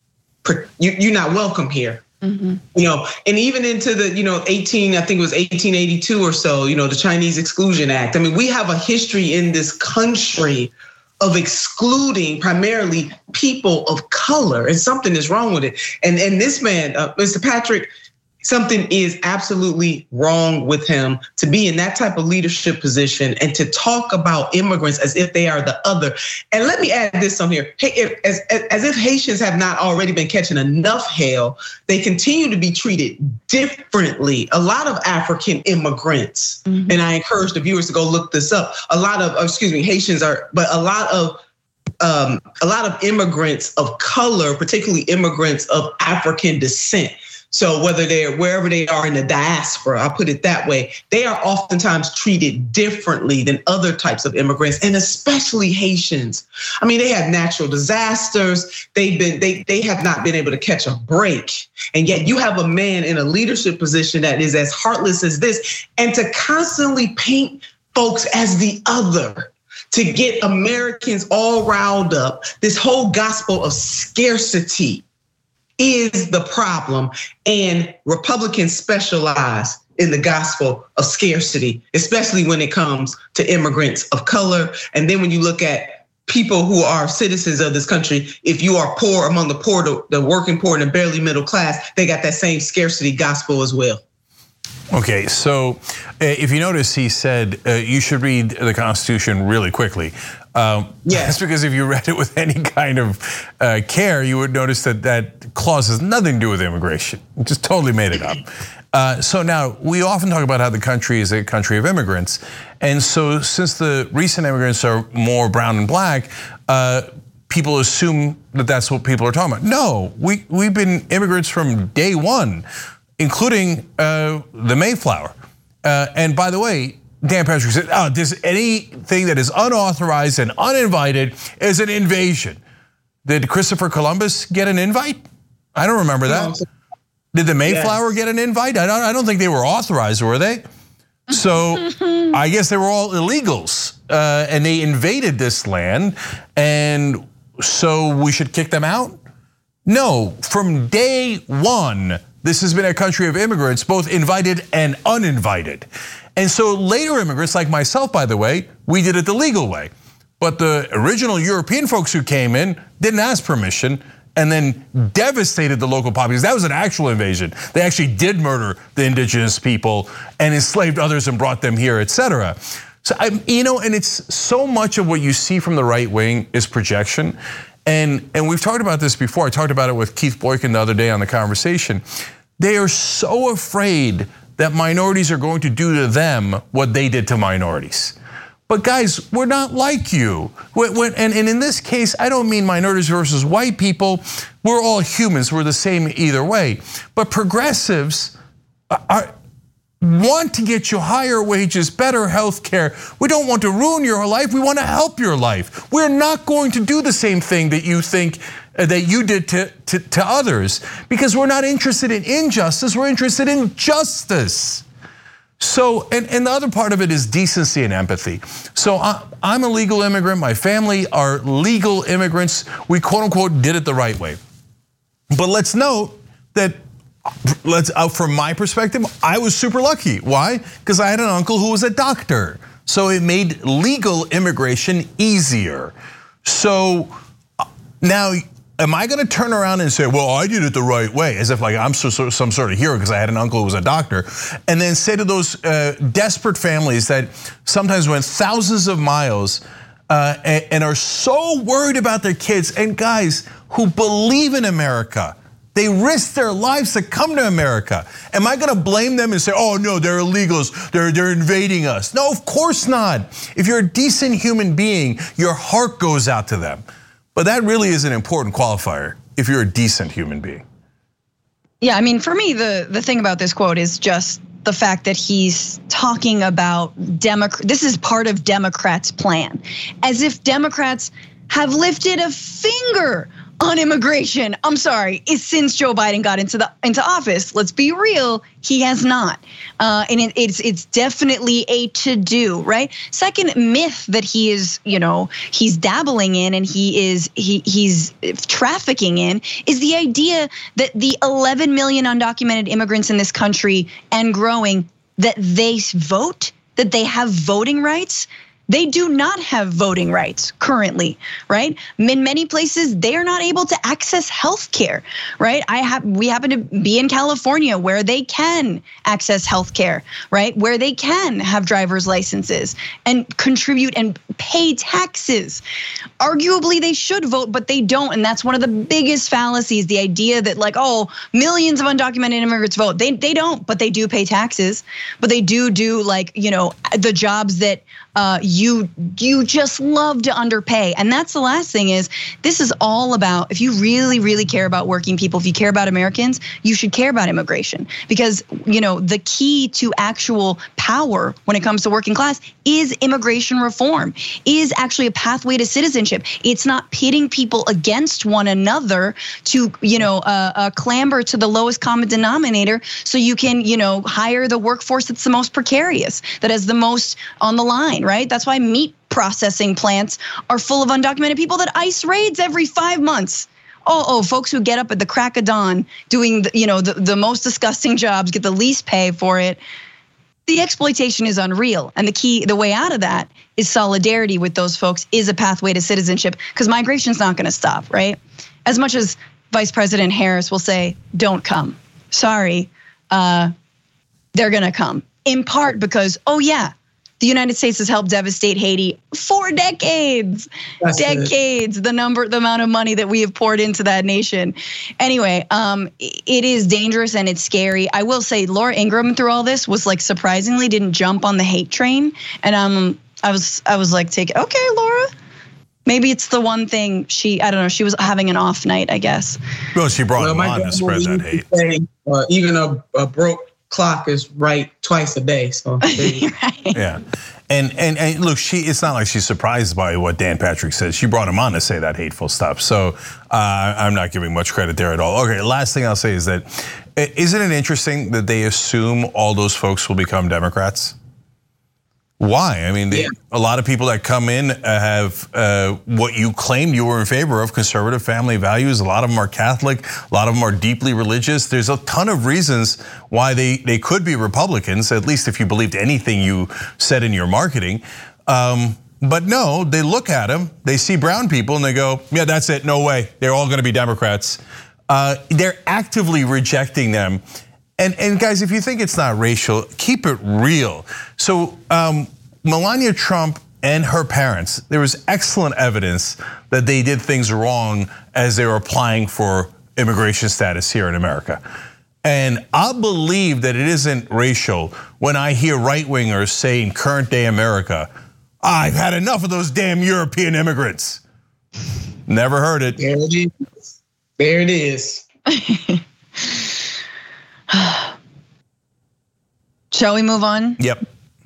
you're not welcome here. Mm-hmm. You know, and even into the, you know, eighteen, I think it was eighteen eighty-two or so, you know, the Chinese Exclusion Act. I mean, we have a history in this country of excluding primarily people of color, and something is wrong with it. And and this man, uh, Mister Patrick, something is absolutely wrong with him to be in that type of leadership position and to talk about immigrants as if they are the other. And let me add this on here. Hey, if, as, as if Haitians have not already been catching enough hell, they continue to be treated differently. A lot of African immigrants, mm-hmm. and I encourage the viewers to go look this up. A lot of, excuse me, Haitians are, but a lot of um, a lot of immigrants of color, particularly immigrants of African descent. So whether they're wherever they are in the diaspora, I'll put it that way, they are oftentimes treated differently than other types of immigrants, and especially Haitians. I mean, they have natural disasters. They've been, they, they have not been able to catch a break. And yet you have a man in a leadership position that is as heartless as this, and to constantly paint folks as the other, to get Americans all riled up, this whole gospel of scarcity is the problem, and Republicans specialize in the gospel of scarcity, especially when it comes to immigrants of color. And then when you look at people who are citizens of this country, if you are poor among the poor, the, the working poor and the barely middle class, they got that same scarcity gospel as well. Okay, so if you notice, he said uh, you should read the Constitution really quickly. Um, yes. That's because if you read it with any kind of uh, care, you would notice that that clause has nothing to do with immigration. Just totally made it up. Uh, so now, we often talk about how the country is a country of immigrants. And so since the recent immigrants are more brown and black, uh, people assume that that's what people are talking about. No, we, we've been immigrants from day one, including uh, the Mayflower. Uh, and by the way, Dan Patrick said, oh, this, anything that is unauthorized and uninvited is an invasion. Did Christopher Columbus get an invite? I don't remember that. Did the Mayflower yes. get an invite? I don't, I don't think they were authorized, were they? So I guess they were all illegals, uh, and they invaded this land. And so we should kick them out? No, from day one, this has been a country of immigrants, both invited and uninvited. And so later immigrants like myself, by the way, we did it the legal way. But the original European folks who came in didn't ask permission and then devastated the local populace. That was an actual invasion. They actually did murder the indigenous people and enslaved others and brought them here, et cetera. So, I, you know, and it's so much of what you see from the right wing is projection. And, and we've talked about this before. I talked about it with Keith Boykin the other day on The Conversation. They are so afraid that minorities are going to do to them what they did to minorities. But guys, we're not like you. And in this case, I don't mean minorities versus white people. We're all humans, we're the same either way. But progressives are, want to get you higher wages, better health care. We don't want to ruin your life, we want to help your life. We're not going to do the same thing that you think that you did to, to, to others, because we're not interested in injustice, we're interested in justice. So, and, and the other part of it is decency and empathy. So I, I'm a legal immigrant, my family are legal immigrants. We quote unquote did it the right way. But let's note that, let's out from my perspective, I was super lucky. Why? Because I had an uncle who was a doctor. So it made legal immigration easier. So now, am I gonna turn around and say, well, I did it the right way, as if like I'm so, so, some sort of hero because I had an uncle who was a doctor, and then say to those uh, desperate families that sometimes went thousands of miles uh, and, and are so worried about their kids, and guys who believe in America, they risk their lives to come to America. Am I gonna blame them and say, oh no, they're illegals, they're, they're invading us? No, of course not. If you're a decent human being, your heart goes out to them. But that really is an important qualifier if you're a decent human being. Yeah, I mean, for me, the, the thing about this quote is just the fact that he's talking about Democrat. This is part of Democrats' plan, as if Democrats have lifted a finger on immigration. I'm sorry, it's since Joe Biden got into the into office. Let's be real, he has not, uh, and it, it's it's definitely a to-do, right? Second myth that he is, you know, he's dabbling in and he is he he's trafficking in is the idea that the eleven million undocumented immigrants in this country and growing, that they vote, that they have voting rights. They do not have voting rights currently, right? In many places, they are not able to access health care, right? I have, we happen to be in California where they can access health care, right? Where they can have driver's licenses and contribute and pay taxes. Arguably, they should vote, but they don't. And that's one of the biggest fallacies, the idea that like, oh, millions of undocumented immigrants vote. They, they don't, but they do pay taxes. But they do do like, you know, the jobs that Uh, you you just love to underpay. And that's the last thing is, this is all about, if you really, really care about working people, if you care about Americans, you should care about immigration. Because, you know, the key to actual power when it comes to working class is immigration reform, is actually a pathway to citizenship. It's not pitting people against one another to, you know, uh, uh, clamber to the lowest common denominator so you can, you know, hire the workforce that's the most precarious, that has the most on the line, right? That's why meat processing plants are full of undocumented people that ICE raids every five months. Oh, oh, folks who get up at the crack of dawn doing the, you know, the, the most disgusting jobs, get the least pay for it. The exploitation is unreal. And the key, the way out of that is solidarity with those folks, is a pathway to citizenship, because migration's not gonna stop, right? As much as Vice President Harris will say, don't come. Sorry, uh, they're gonna come. In part because, oh yeah, the United States has helped devastate Haiti for decades, That's decades. It. The number, the amount of money that we have poured into that nation. Anyway, um, it is dangerous and it's scary. I will say, Laura Ingraham through all this was like surprisingly didn't jump on the hate train, and um, I was, I was like, take, okay, Laura. Maybe it's the one thing she, I don't know, she was having an off night, I guess. Well, she brought well, him on to spread that hate. Say, uh, even a, a broke clock is right twice a day, so right. Yeah, and, and and look, she, it's not like she's surprised by what Dan Patrick says. She brought him on to say that hateful stuff, so uh, I'm not giving much credit there at all. Okay, last thing I'll say is that, isn't it interesting that they assume all those folks will become Democrats? Why? I mean, they, yeah. a lot of people that come in have uh, what you claimed you were in favor of, conservative family values. A lot of them are Catholic. A lot of them are deeply religious. There's a ton of reasons why they, they could be Republicans, at least if you believed anything you said in your marketing. Um, but no, they look at them, they see brown people and they go, yeah, that's it, no way. They're all gonna be Democrats. Uh, they're actively rejecting them. And, and guys, if you think it's not racial, keep it real. So um, Melania Trump and her parents, there was excellent evidence that they did things wrong as they were applying for immigration status here in America. And I believe that it isn't racial when I hear right-wingers say in current day America, I've had enough of those damn European immigrants. Never heard it. There it is. There it is. Shall we move on? Yep.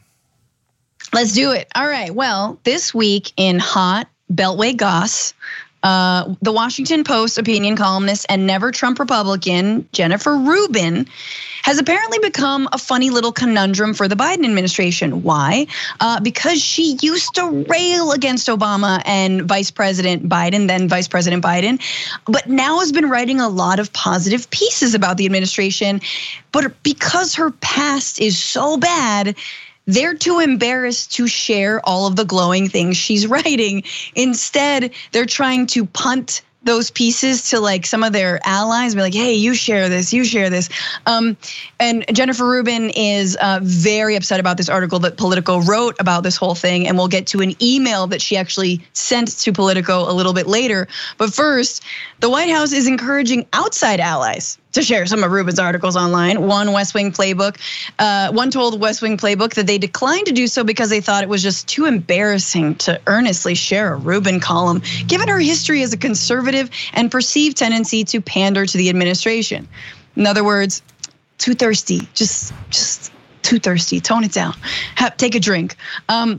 Let's do it. All right. Well, this week in hot Beltway goss, uh, the Washington Post opinion columnist and never Trump Republican Jennifer Rubin has apparently become a funny little conundrum for the Biden administration. Why? Uh, because she used to rail against Obama and Vice President Biden, then Vice President Biden, but now has been writing a lot of positive pieces about the administration. But because her past is so bad, they're too embarrassed to share all of the glowing things she's writing. Instead, they're trying to punt those pieces to like some of their allies, be like, hey, you share this, you share this. Um, and Jennifer Rubin is uh, very upset about this article that Politico wrote about this whole thing. And we'll get to an email that she actually sent to Politico a little bit later. But first, the White House is encouraging outside allies to share some of Rubin's articles online. One West Wing Playbook, uh, one told West Wing Playbook that they declined to do so because they thought it was just too embarrassing to earnestly share a Rubin column, given her history as a conservative and perceived tendency to pander to the administration. In other words, too thirsty, just, just too thirsty. Tone it down. Have, take a drink. Um,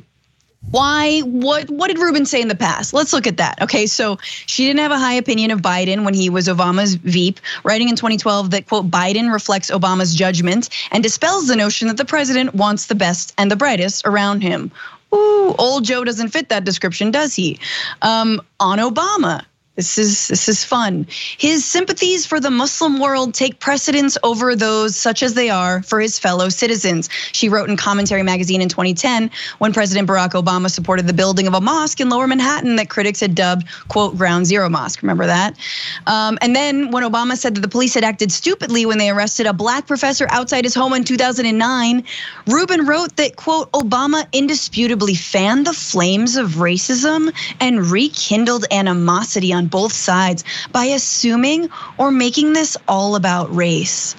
Why? What? What did Rubin say in the past? Let's look at that. Okay, so she didn't have a high opinion of Biden when he was Obama's V P, writing in twenty twelve that, quote, Biden reflects Obama's judgment and dispels the notion that the president wants the best and the brightest around him. Ooh, old Joe doesn't fit that description, does he? Um, on Obama. This is this is fun. His sympathies for the Muslim world take precedence over those, such as they are, for his fellow citizens. She wrote in Commentary magazine in twenty ten when President Barack Obama supported the building of a mosque in Lower Manhattan that critics had dubbed, quote, Ground Zero Mosque. Remember that? Um, and then when Obama said that the police had acted stupidly when they arrested a black professor outside his home in two thousand nine, Rubin wrote that, quote, Obama indisputably fanned the flames of racism and rekindled animosity on both sides by assuming or making this all about race.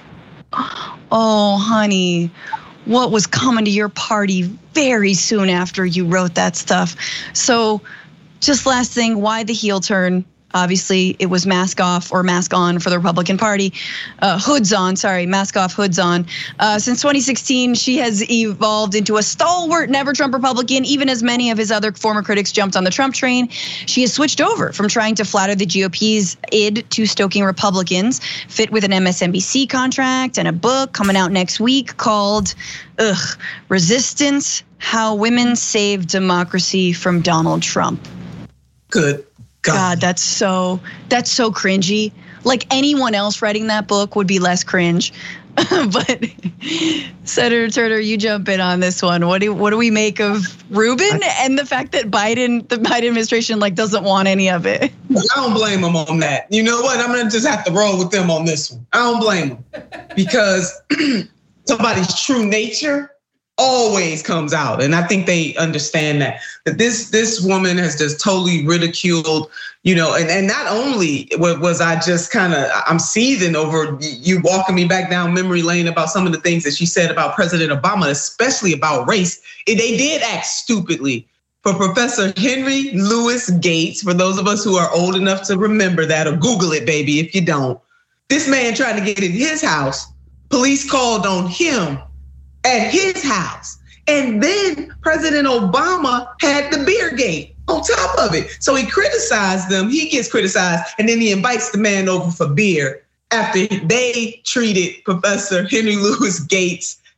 Oh, honey, what was coming to your party very soon after you wrote that stuff? So just last thing, why the heel turn? Obviously, it was mask off or mask on for the Republican Party. Uh, hoods on, sorry, mask off, hoods on. Uh, since twenty sixteen, she has evolved into a stalwart never Trump Republican, even as many of his other former critics jumped on the Trump train. She has switched over from trying to flatter the G O P's id to stoking Republicans, fit with an M S N B C contract and a book coming out next week called, ugh, Resistance, How Women Saved Democracy from Donald Trump. Good. God. God, that's so that's so cringy. Like anyone else writing that book would be less cringe. But Senator Turner, you jump in on this one. What do what do we make of Rubin and the fact that Biden, the Biden administration, like doesn't want any of it? I don't blame them on that. You know what? I'm gonna just have to roll with them on this one. I don't blame them because somebody's true nature always comes out. And I think they understand that, that this this woman has just totally ridiculed, you know, and, and not only was I just kind of, I'm seething over you walking me back down memory lane about some of the things that she said about President Obama, especially about race. They did act stupidly. For Professor Henry Louis Gates, for those of us who are old enough to remember that, or Google it, baby, if you don't. This man tried to get in his house. Police called on him at his house. And then President Obama had the beer gate on top of it. So he criticized them, he gets criticized, and then he invites the man over for beer after they treated Professor Henry Louis Gates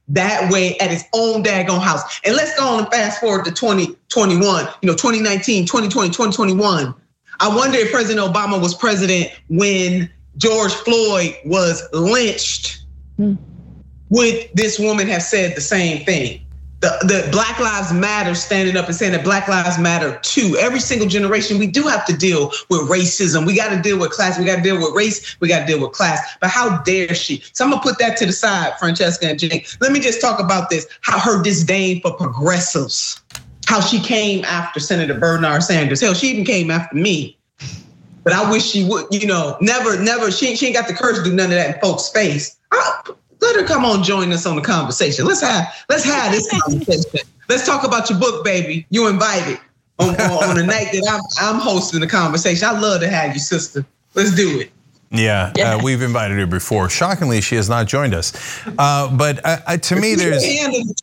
that way at his own daggone house. And let's go on and fast forward to twenty twenty-one, you know, twenty nineteen, twenty twenty, twenty twenty-one. I wonder if President Obama was president when George Floyd was lynched. Mm. Would this woman have said the same thing? The, the Black Lives Matter standing up and saying that Black Lives Matter too. Every single generation, we do have to deal with racism. We got to deal with class. We got to deal with race. We got to deal with class. But how dare she? So I'm gonna put that to the side, Francesca and Jane. Let me just talk about this. How her disdain for progressives. How she came after Senator Bernard Sanders. Hell, she even came after me. But I wish she would, you know, never, never. She, she ain't got the courage to do none of that in folks' face. I, Let her come on, join us on the conversation. Let's have let's have this conversation. Let's talk about your book, baby. You invited on, on, on the night that I'm I'm hosting the conversation. I love to have you, sister. Let's do it. Yeah, yeah. Uh, we've invited her before. Shockingly, she has not joined us. Uh, but uh, uh, to me, there's the end of the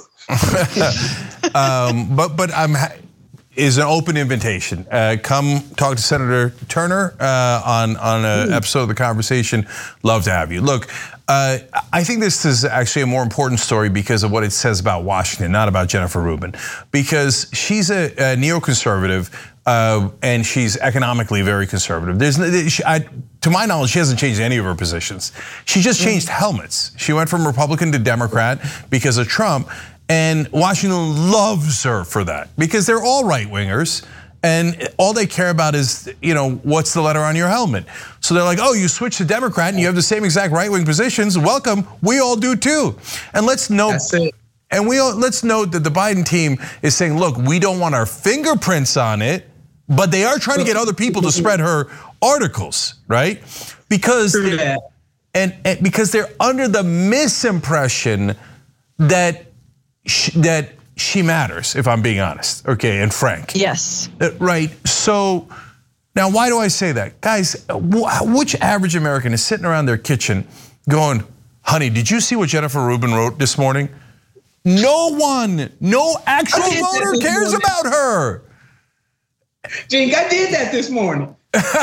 truth. um, but but I'm. Is an open invitation. Uh, come talk to Senator Turner uh, on on an episode of the conversation. Love to have you. Look, uh, I think this is actually a more important story because of what it says about Washington, not about Jennifer Rubin, because she's a, a neoconservative uh, and she's economically very conservative. There's, she, I, to my knowledge, she hasn't changed any of her positions. She just changed helmets. She went from Republican to Democrat because of Trump. And Washington loves her for that because they're all right wingers and all they care about is, you know, what's the letter on your helmet. So they're like, oh, you switch to Democrat and you have the same exact right wing positions. Welcome, we all do too. And let's note, and we all, let's note that the Biden team is saying, look, we don't want our fingerprints on it, but they are trying to get other people to spread her articles, right? Because they're, and, and because they're under the misimpression that. That she matters, if I'm being honest, okay, and frank. Yes. Right, so now why do I say that? Guys, which average American is sitting around their kitchen going, honey, did you see what Jennifer Rubin wrote this morning? No one, no actual voter cares about her. Jink, I did that this morning.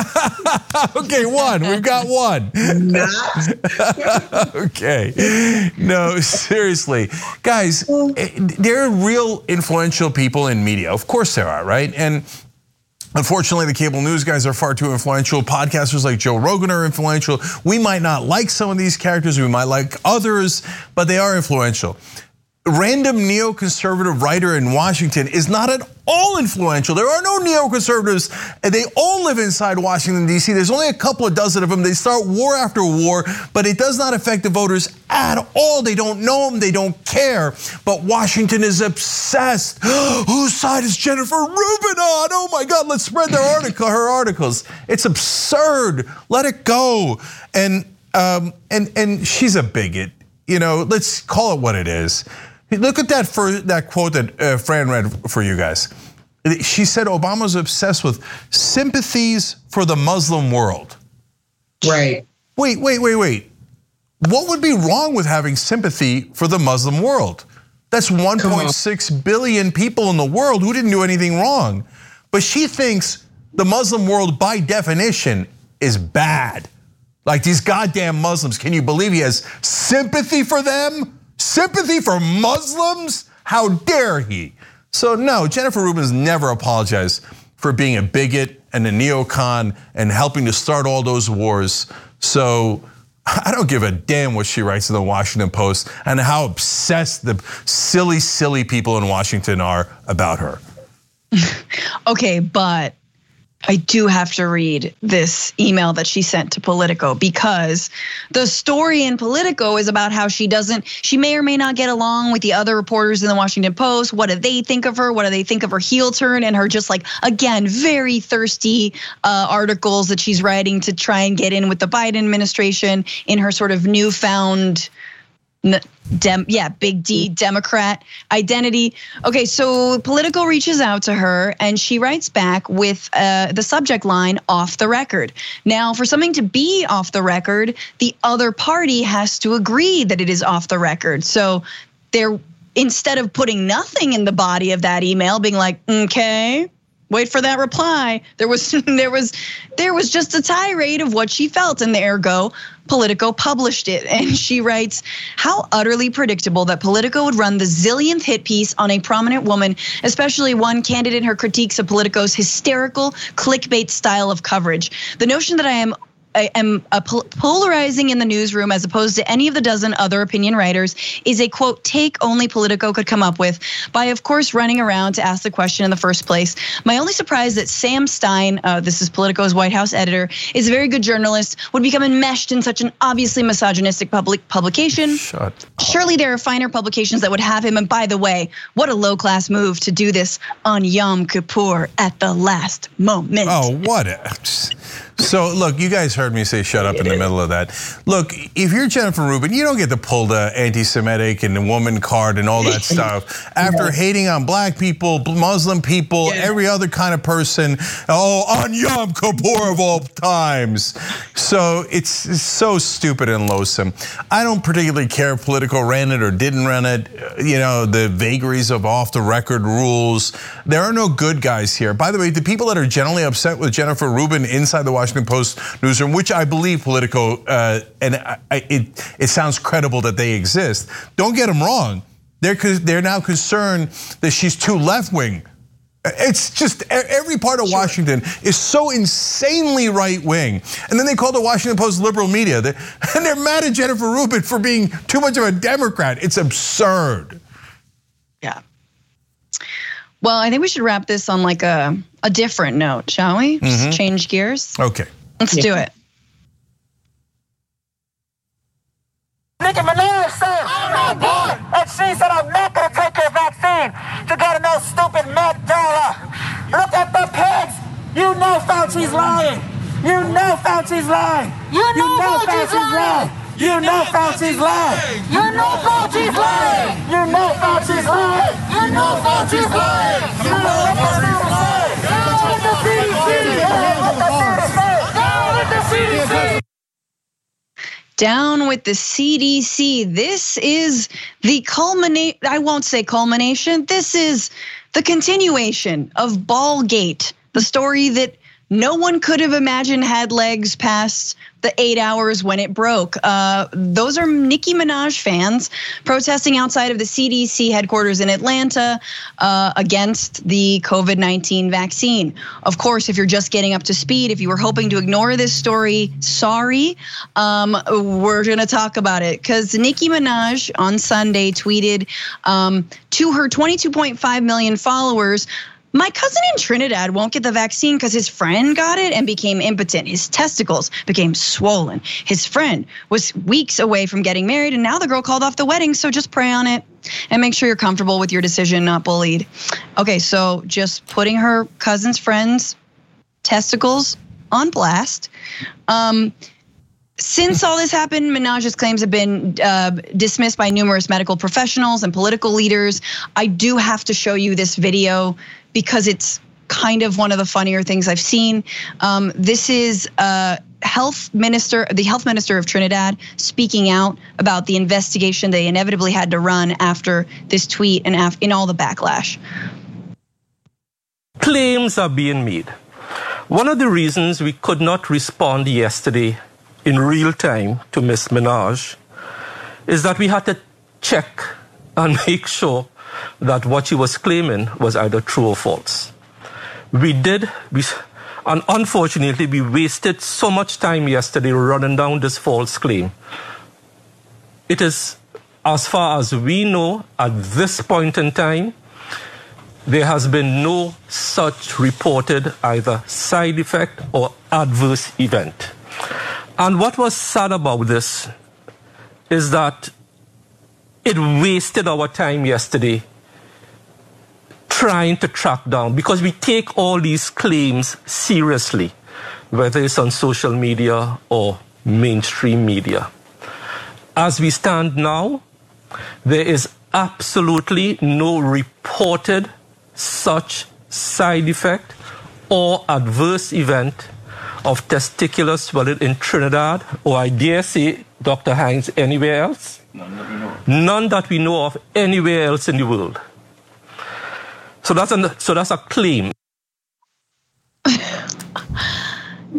Okay, one. We've got one. Not. Okay. No, seriously. Guys, there are real influential people in media. Of course there are, right? And unfortunately, the cable news guys are far too influential. Podcasters like Joe Rogan are influential. We might not like some of these characters, we might like others, but they are influential. Random neoconservative writer in Washington is not at all influential. There are no neoconservatives, and they all live inside Washington, D C. There's only a couple of dozen of them. They start war after war, but it does not affect the voters at all. They don't know them, they don't care. But Washington is obsessed. Whose side is Jennifer Rubin on? Oh my God, let's spread their article, her articles. It's absurd. Let it go. And um, and and she's a bigot. You know, let's call it what it is. Look at that for that quote that uh, Fran read for you guys. She said Obama's obsessed with sympathies for the Muslim world. Right. Wait, wait, wait, wait. What would be wrong with having sympathy for the Muslim world? That's one point six billion people in the world who didn't do anything wrong. But she thinks the Muslim world by definition is bad. Like these goddamn Muslims, can you believe he has sympathy for them? Sympathy for Muslims? How dare he? So no, Jennifer Rubin's never apologized for being a bigot and a neocon and helping to start all those wars. So I don't give a damn what she writes in the Washington Post and how obsessed the silly, silly people in Washington are about her. Okay, but I do have to read this email that she sent to Politico because the story in Politico is about how she doesn't, she may or may not get along with the other reporters in the Washington Post. What do they think of her? What do they think of her heel turn and her just like, again, very thirsty uh, articles that she's writing to try and get in with the Biden administration in her sort of newfound Dem, yeah, big D, Democrat identity. Okay, so Politico reaches out to her and she writes back with uh, the subject line, off the record. Now, for something to be off the record, the other party has to agree that it is off the record. So they're, instead of putting nothing in the body of that email, being like, okay, wait for that reply. There was there was there was just a tirade of what she felt, and ergo, Politico published it. And she writes, how utterly predictable that Politico would run the zillionth hit piece on a prominent woman, especially one candid in her critiques of Politico's hysterical clickbait style of coverage. The notion that I am I am polarizing in the newsroom as opposed to any of the dozen other opinion writers is a, quote, take only Politico could come up with by, of course, running around to ask the question in the first place. My only surprise that Sam Stein, uh, this is Politico's White House editor, is a very good journalist, would become enmeshed in such an obviously misogynistic public publication. Shut up. Surely there are finer publications that would have him. And by the way, what a low-class move to do this on Yom Kippur at the last moment. Oh, what a... So look, you guys heard me say shut up in the middle of that. Look, if you're Jennifer Rubin, you don't get to pull the anti-Semitic and the woman card and all that stuff after yeah. hating on black people, Muslim people, yeah. every other kind of person. Oh, on Yom Kippur of all times. So it's, it's so stupid and loathsome. I don't particularly care if Politico ran it or didn't run it. You know, the vagaries of off-the-record rules. There are no good guys here. By the way, the people that are generally upset with Jennifer Rubin inside the Washington Post newsroom, which I believe Politico, uh, and I, it it sounds credible that they exist. Don't get them wrong. They're they're now concerned that she's too left wing. It's just every part of Washington is so insanely right wing, and then they call the Washington Post liberal media, and they're mad at Jennifer Rubin for being too much of a Democrat. It's absurd. Yeah. Well, I think we should wrap this on like a, a different note, shall we? Mm-hmm. Just change gears. Okay. Let's yeah. do it. Nicki Minaj said, I'm not born. And she said, I'm not going to take your vaccine to go to no stupid Met Gala. Look at the pigs. You know Fauci's lying. You know Fauci's lying. You know, you know Fauci's, Fauci's lying. You know Fauci's lying. You know Fauci's lying. You know Fauci's lying. You know Fauci's lying. You know Fauci's lying. Go with the C D C. Go with the C D C. Down with the C D C. This is the culminate. I won't say culmination. This is the continuation of Ballgate, the story that no one could have imagined had legs past the eight hours when it broke. Uh, those are Nicki Minaj fans protesting outside of the C D C headquarters in Atlanta uh, against the COVID nineteen vaccine. Of course, if you're just getting up to speed, if you were hoping to ignore this story, sorry, um, we're gonna talk about it. Because Nicki Minaj on Sunday tweeted um, to her twenty-two point five million followers, my cousin in Trinidad won't get the vaccine because his friend got it and became impotent. His testicles became swollen. His friend was weeks away from getting married, and now the girl called off the wedding, so just pray on it and make sure you're comfortable with your decision, not bullied. Okay, so just putting her cousin's friend's testicles on blast. Um, Since all this happened, Minaj's claims have been uh, dismissed by numerous medical professionals and political leaders. I do have to show you this video because it's kind of one of the funnier things I've seen. Um, this is uh, health minister, the health minister of Trinidad, speaking out about the investigation they inevitably had to run after this tweet and af- in all the backlash. Claims are being made. One of the reasons we could not respond yesterday in real time to Miz Minaj is that we had to check and make sure that what she was claiming was either true or false. We did, we, and unfortunately, we wasted so much time yesterday running down this false claim. It is, as far as we know, at this point in time, there has been no such reported either side effect or adverse event. And what was sad about this is that it wasted our time yesterday trying to track down, because we take all these claims seriously, whether it's on social media or mainstream media. As we stand now, there is absolutely no reported such side effect or adverse event of testicular swelling in Trinidad, or I dare say, Doctor Hines, anywhere else? None that we know of. None that we know of anywhere else in the world. So that's a, so that's a claim.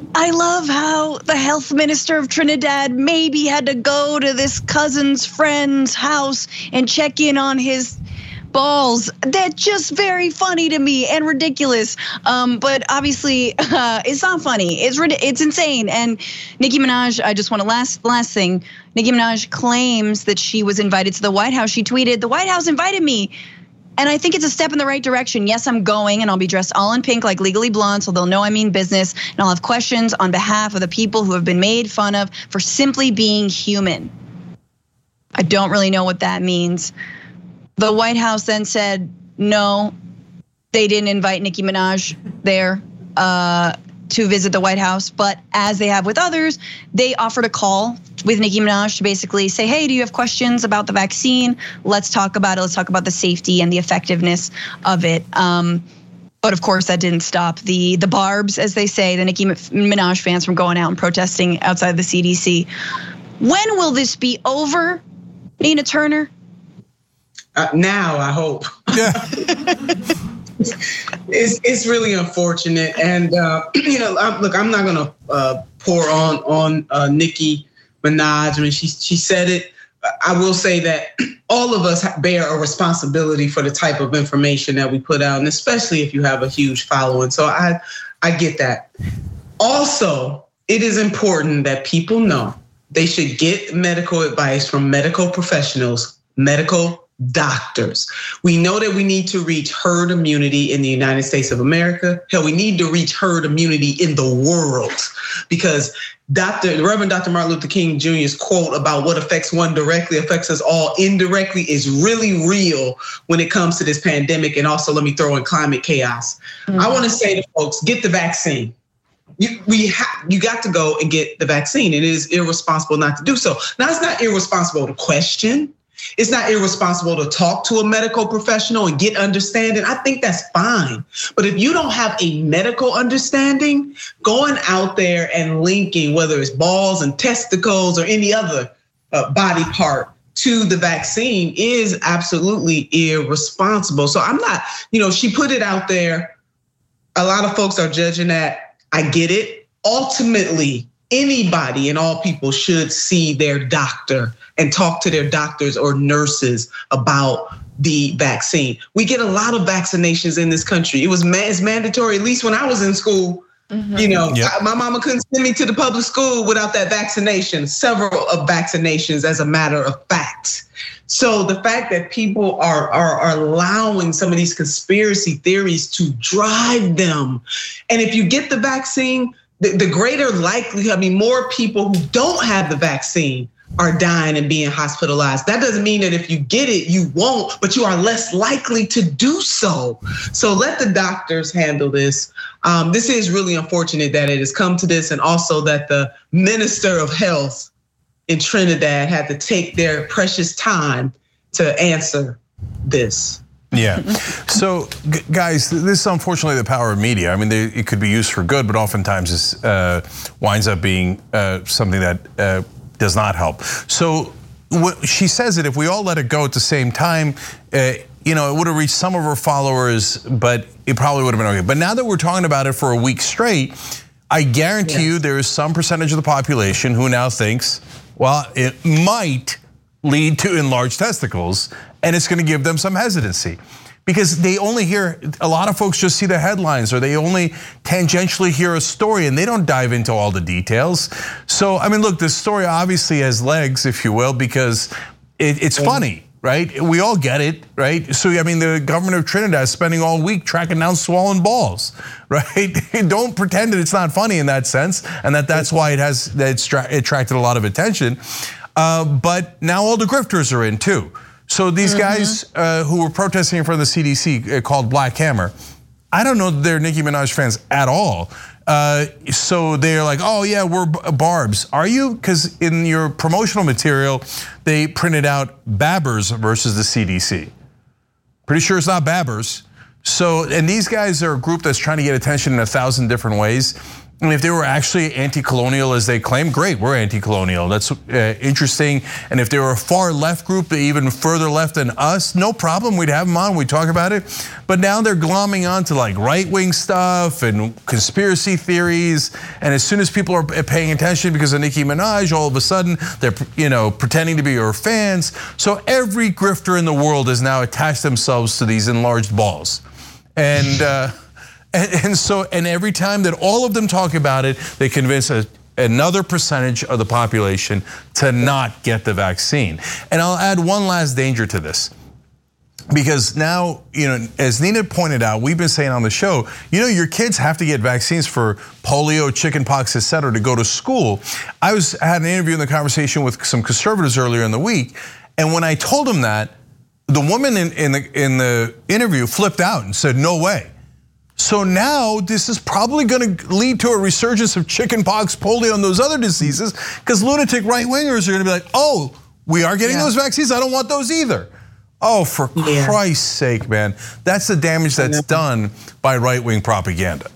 I love how the health minister of Trinidad maybe had to go to this cousin's friend's house and check in on his balls. That's just very funny to me and ridiculous. Um, but obviously, uh, it's not funny. It's it's insane. And Nicki Minaj, I just want to last last thing. Nicki Minaj claims that she was invited to the White House. She tweeted, "The White House invited me." And I think it's a step in the right direction. Yes, I'm going, and I'll be dressed all in pink like Legally Blonde, so they'll know I mean business. And I'll have questions on behalf of the people who have been made fun of for simply being human. I don't really know what that means. The White House then said, no, they didn't invite Nicki Minaj there uh, to visit the White House. But as they have with others, they offered a call with Nicki Minaj to basically say, hey, do you have questions about the vaccine? Let's talk about it. Let's talk about the safety and the effectiveness of it. Um, but of course, that didn't stop the the barbs, as they say, the Nicki Minaj fans from going out and protesting outside the C D C. When will this be over, Nina Turner? Uh, now, I hope. Yeah. it's it's really unfortunate, and uh, you know, I'm, look, I'm not gonna uh, pour on on uh, Nicki Minaj. I mean, she she said it. I will say that all of us bear a responsibility for the type of information that we put out, and especially if you have a huge following. So I I get that. Also, it is important that people know they should get medical advice from medical professionals, medical doctors. We know that we need to reach herd immunity in the United States of America. Hell, we need to reach herd immunity in the world, because Doctor Reverend Doctor Martin Luther King Junior's quote about what affects one directly affects us all indirectly is really real when it comes to this pandemic. And also, let me throw in climate chaos. Mm-hmm. I want to say to folks, get the vaccine. You, we ha- you got to go and get the vaccine. It is irresponsible not to do so. Now, it's not irresponsible to question. It's not irresponsible to talk to a medical professional and get understanding. I think that's fine. But if you don't have a medical understanding, going out there and linking, whether it's balls and testicles or any other uh, body part to the vaccine, is absolutely irresponsible. So I'm not, you know, she put it out there. A lot of folks are judging that. I get it. Ultimately, anybody and all people should see their doctor and talk to their doctors or nurses about the vaccine. We get a lot of vaccinations in this country. It was it's mandatory, at least when I was in school. Mm-hmm. You know, yep. I, my mama couldn't send me to the public school without that vaccination, several of vaccinations as a matter of fact. So the fact that people are, are, are allowing some of these conspiracy theories to drive them. And if you get the vaccine, the, the greater likelihood, I mean, more people who don't have the vaccine are dying and being hospitalized. That doesn't mean that if you get it, you won't, but you are less likely to do so. So let the doctors handle this. Um, this is really unfortunate that it has come to this, and also that the Minister of Health in Trinidad had to take their precious time to answer this. Yeah. So, guys, this is unfortunately the power of media. I mean, they, it could be used for good, but oftentimes it uh, winds up being uh, something that uh, does not help. So what she says that if we all let it go at the same time, uh, you know, it would have reached some of her followers, but it probably would have been okay. But now that we're talking about it for a week straight, I guarantee yes. you there is some percentage of the population who now thinks, well, it might lead to enlarged testicles, and it's gonna give them some hesitancy. Because they only hear, a lot of folks just see the headlines, or they only tangentially hear a story and they don't dive into all the details. So, I mean, look, this story obviously has legs, if you will, because it, it's funny, right? We all get it, right? So, I mean, the government of Trinidad is spending all week tracking down swollen balls, right? Don't pretend that it's not funny in that sense, and that that's why it has, that it's attracted a lot of attention. Uh, but now all the grifters are in too. So these guys uh, who were protesting in front of the C D C called Black Hammer, I don't know that they're Nicki Minaj fans at all. Uh, so they're like, oh yeah, we're barbs. Are you? Because in your promotional material, they printed out Babbers versus the C D C. Pretty sure it's not Babbers. So, and these guys are a group that's trying to get attention in a thousand different ways. And if they were actually anti-colonial as they claim, great, we're anti-colonial. That's uh, interesting. And if they were a far left group, even further left than us, no problem. We'd have them on, we'd talk about it. But now they're glomming onto like right-wing stuff and conspiracy theories. And as soon as people are paying attention because of Nicki Minaj, all of a sudden they're, you know, pretending to be her fans. So every grifter in the world has now attached themselves to these enlarged balls. And uh, And, and so, and every time that all of them talk about it, they convince a, another percentage of the population to not get the vaccine. And I'll add one last danger to this. Because now, you know, as Nina pointed out, we've been saying on the show, you know, your kids have to get vaccines for polio, chickenpox, et cetera, to go to school. I was had an interview in the conversation with some conservatives earlier in the week. And when I told them that, the woman in, in, the, in the interview flipped out and said, no way. So now this is probably going to lead to a resurgence of chickenpox, polio, and those other diseases because lunatic right-wingers are going to be like, oh, we are getting yeah. those vaccines? I don't want those either. Oh, for yeah. Christ's sake, man. That's the damage that's done by right-wing propaganda.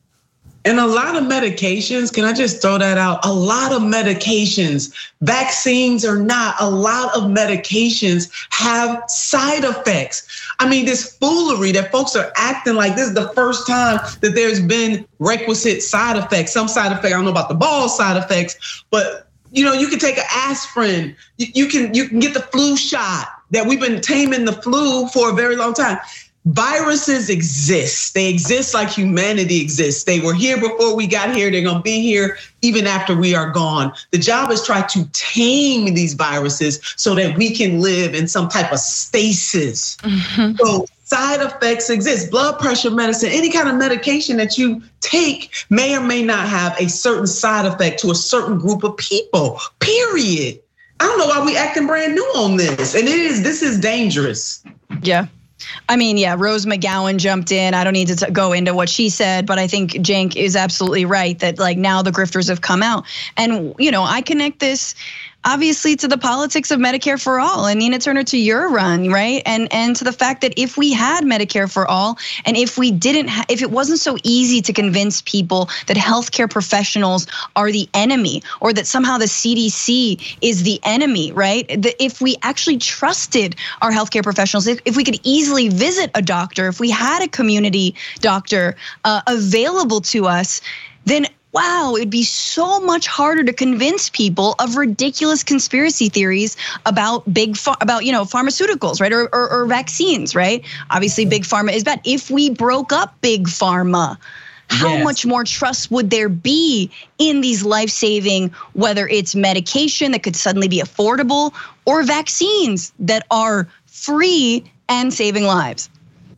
And a lot of medications, can I just throw that out? A lot of medications, vaccines or not, a lot of medications have side effects. I mean, this foolery that folks are acting like this is the first time that there's been requisite side effects. Some side effects, I don't know about the ball side effects, but you know, you can take an aspirin, you, you can you can get the flu shot that we've been taming the flu for a very long time. Viruses exist. They exist like humanity exists. They were here before we got here. They're going to be here even after we are gone. The job is try to tame these viruses so that we can live in some type of stasis. Mm-hmm. So side effects exist. Blood pressure medicine, any kind of medication that you take may or may not have a certain side effect to a certain group of people, period. I don't know why we acting brand new on this. And it is, this is dangerous. Yeah. I mean, yeah, Rose McGowan jumped in. I don't need to go into what she said, but I think Cenk is absolutely right that like now the grifters have come out. And, you know, I connect this obviously to the politics of Medicare for all, and Nina Turner, to your run, right? And and to the fact that if we had Medicare for all, and if we didn't, ha- if it wasn't so easy to convince people that healthcare professionals are the enemy, or that somehow the C D C is the enemy, right? That if we actually trusted our healthcare professionals, if, if we could easily visit a doctor, if we had a community doctor uh, available to us, then wow, it'd be so much harder to convince people of ridiculous conspiracy theories about big, about you know pharmaceuticals, right, or, or, or vaccines, right? Obviously, big pharma is bad. If we broke up big pharma, how yes. much more trust would there be in these life-saving, whether it's medication that could suddenly be affordable or vaccines that are free and saving lives?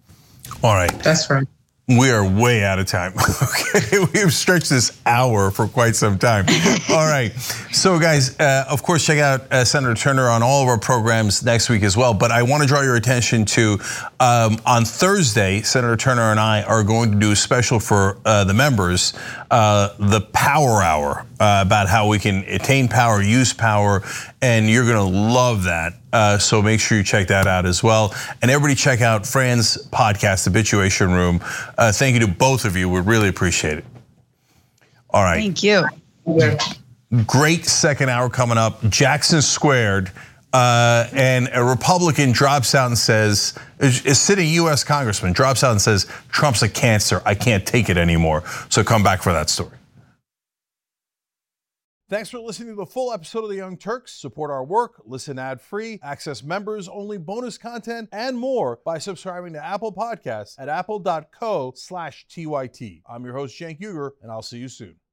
All right, that's right. We are way out of time. Okay, we've stretched this hour for quite some time. All right, so guys, uh, of course, check out uh, Senator Turner on all of our programs next week as well. But I want to draw your attention to um, on Thursday, Senator Turner and I are going to do a special for uh, the members, uh, the Power Hour, uh, about how we can attain power, use power, and you're going to love that. Uh, so make sure you check that out as well. And everybody check out Fran's podcast, Habituation Room. Uh, thank you to both of you. We really appreciate it. All right. Thank you. Great second hour coming up. Jackson Squared. Uh, and a Republican drops out and says, a sitting U S congressman drops out and says, Trump's a cancer. I can't take it anymore. So come back for that story. Thanks for listening to the full episode of The Young Turks. Support our work, listen ad-free, access members-only bonus content, and more by subscribing to Apple Podcasts at apple dot co slash T Y T. I'm your host, Cenk Uygur, and I'll see you soon.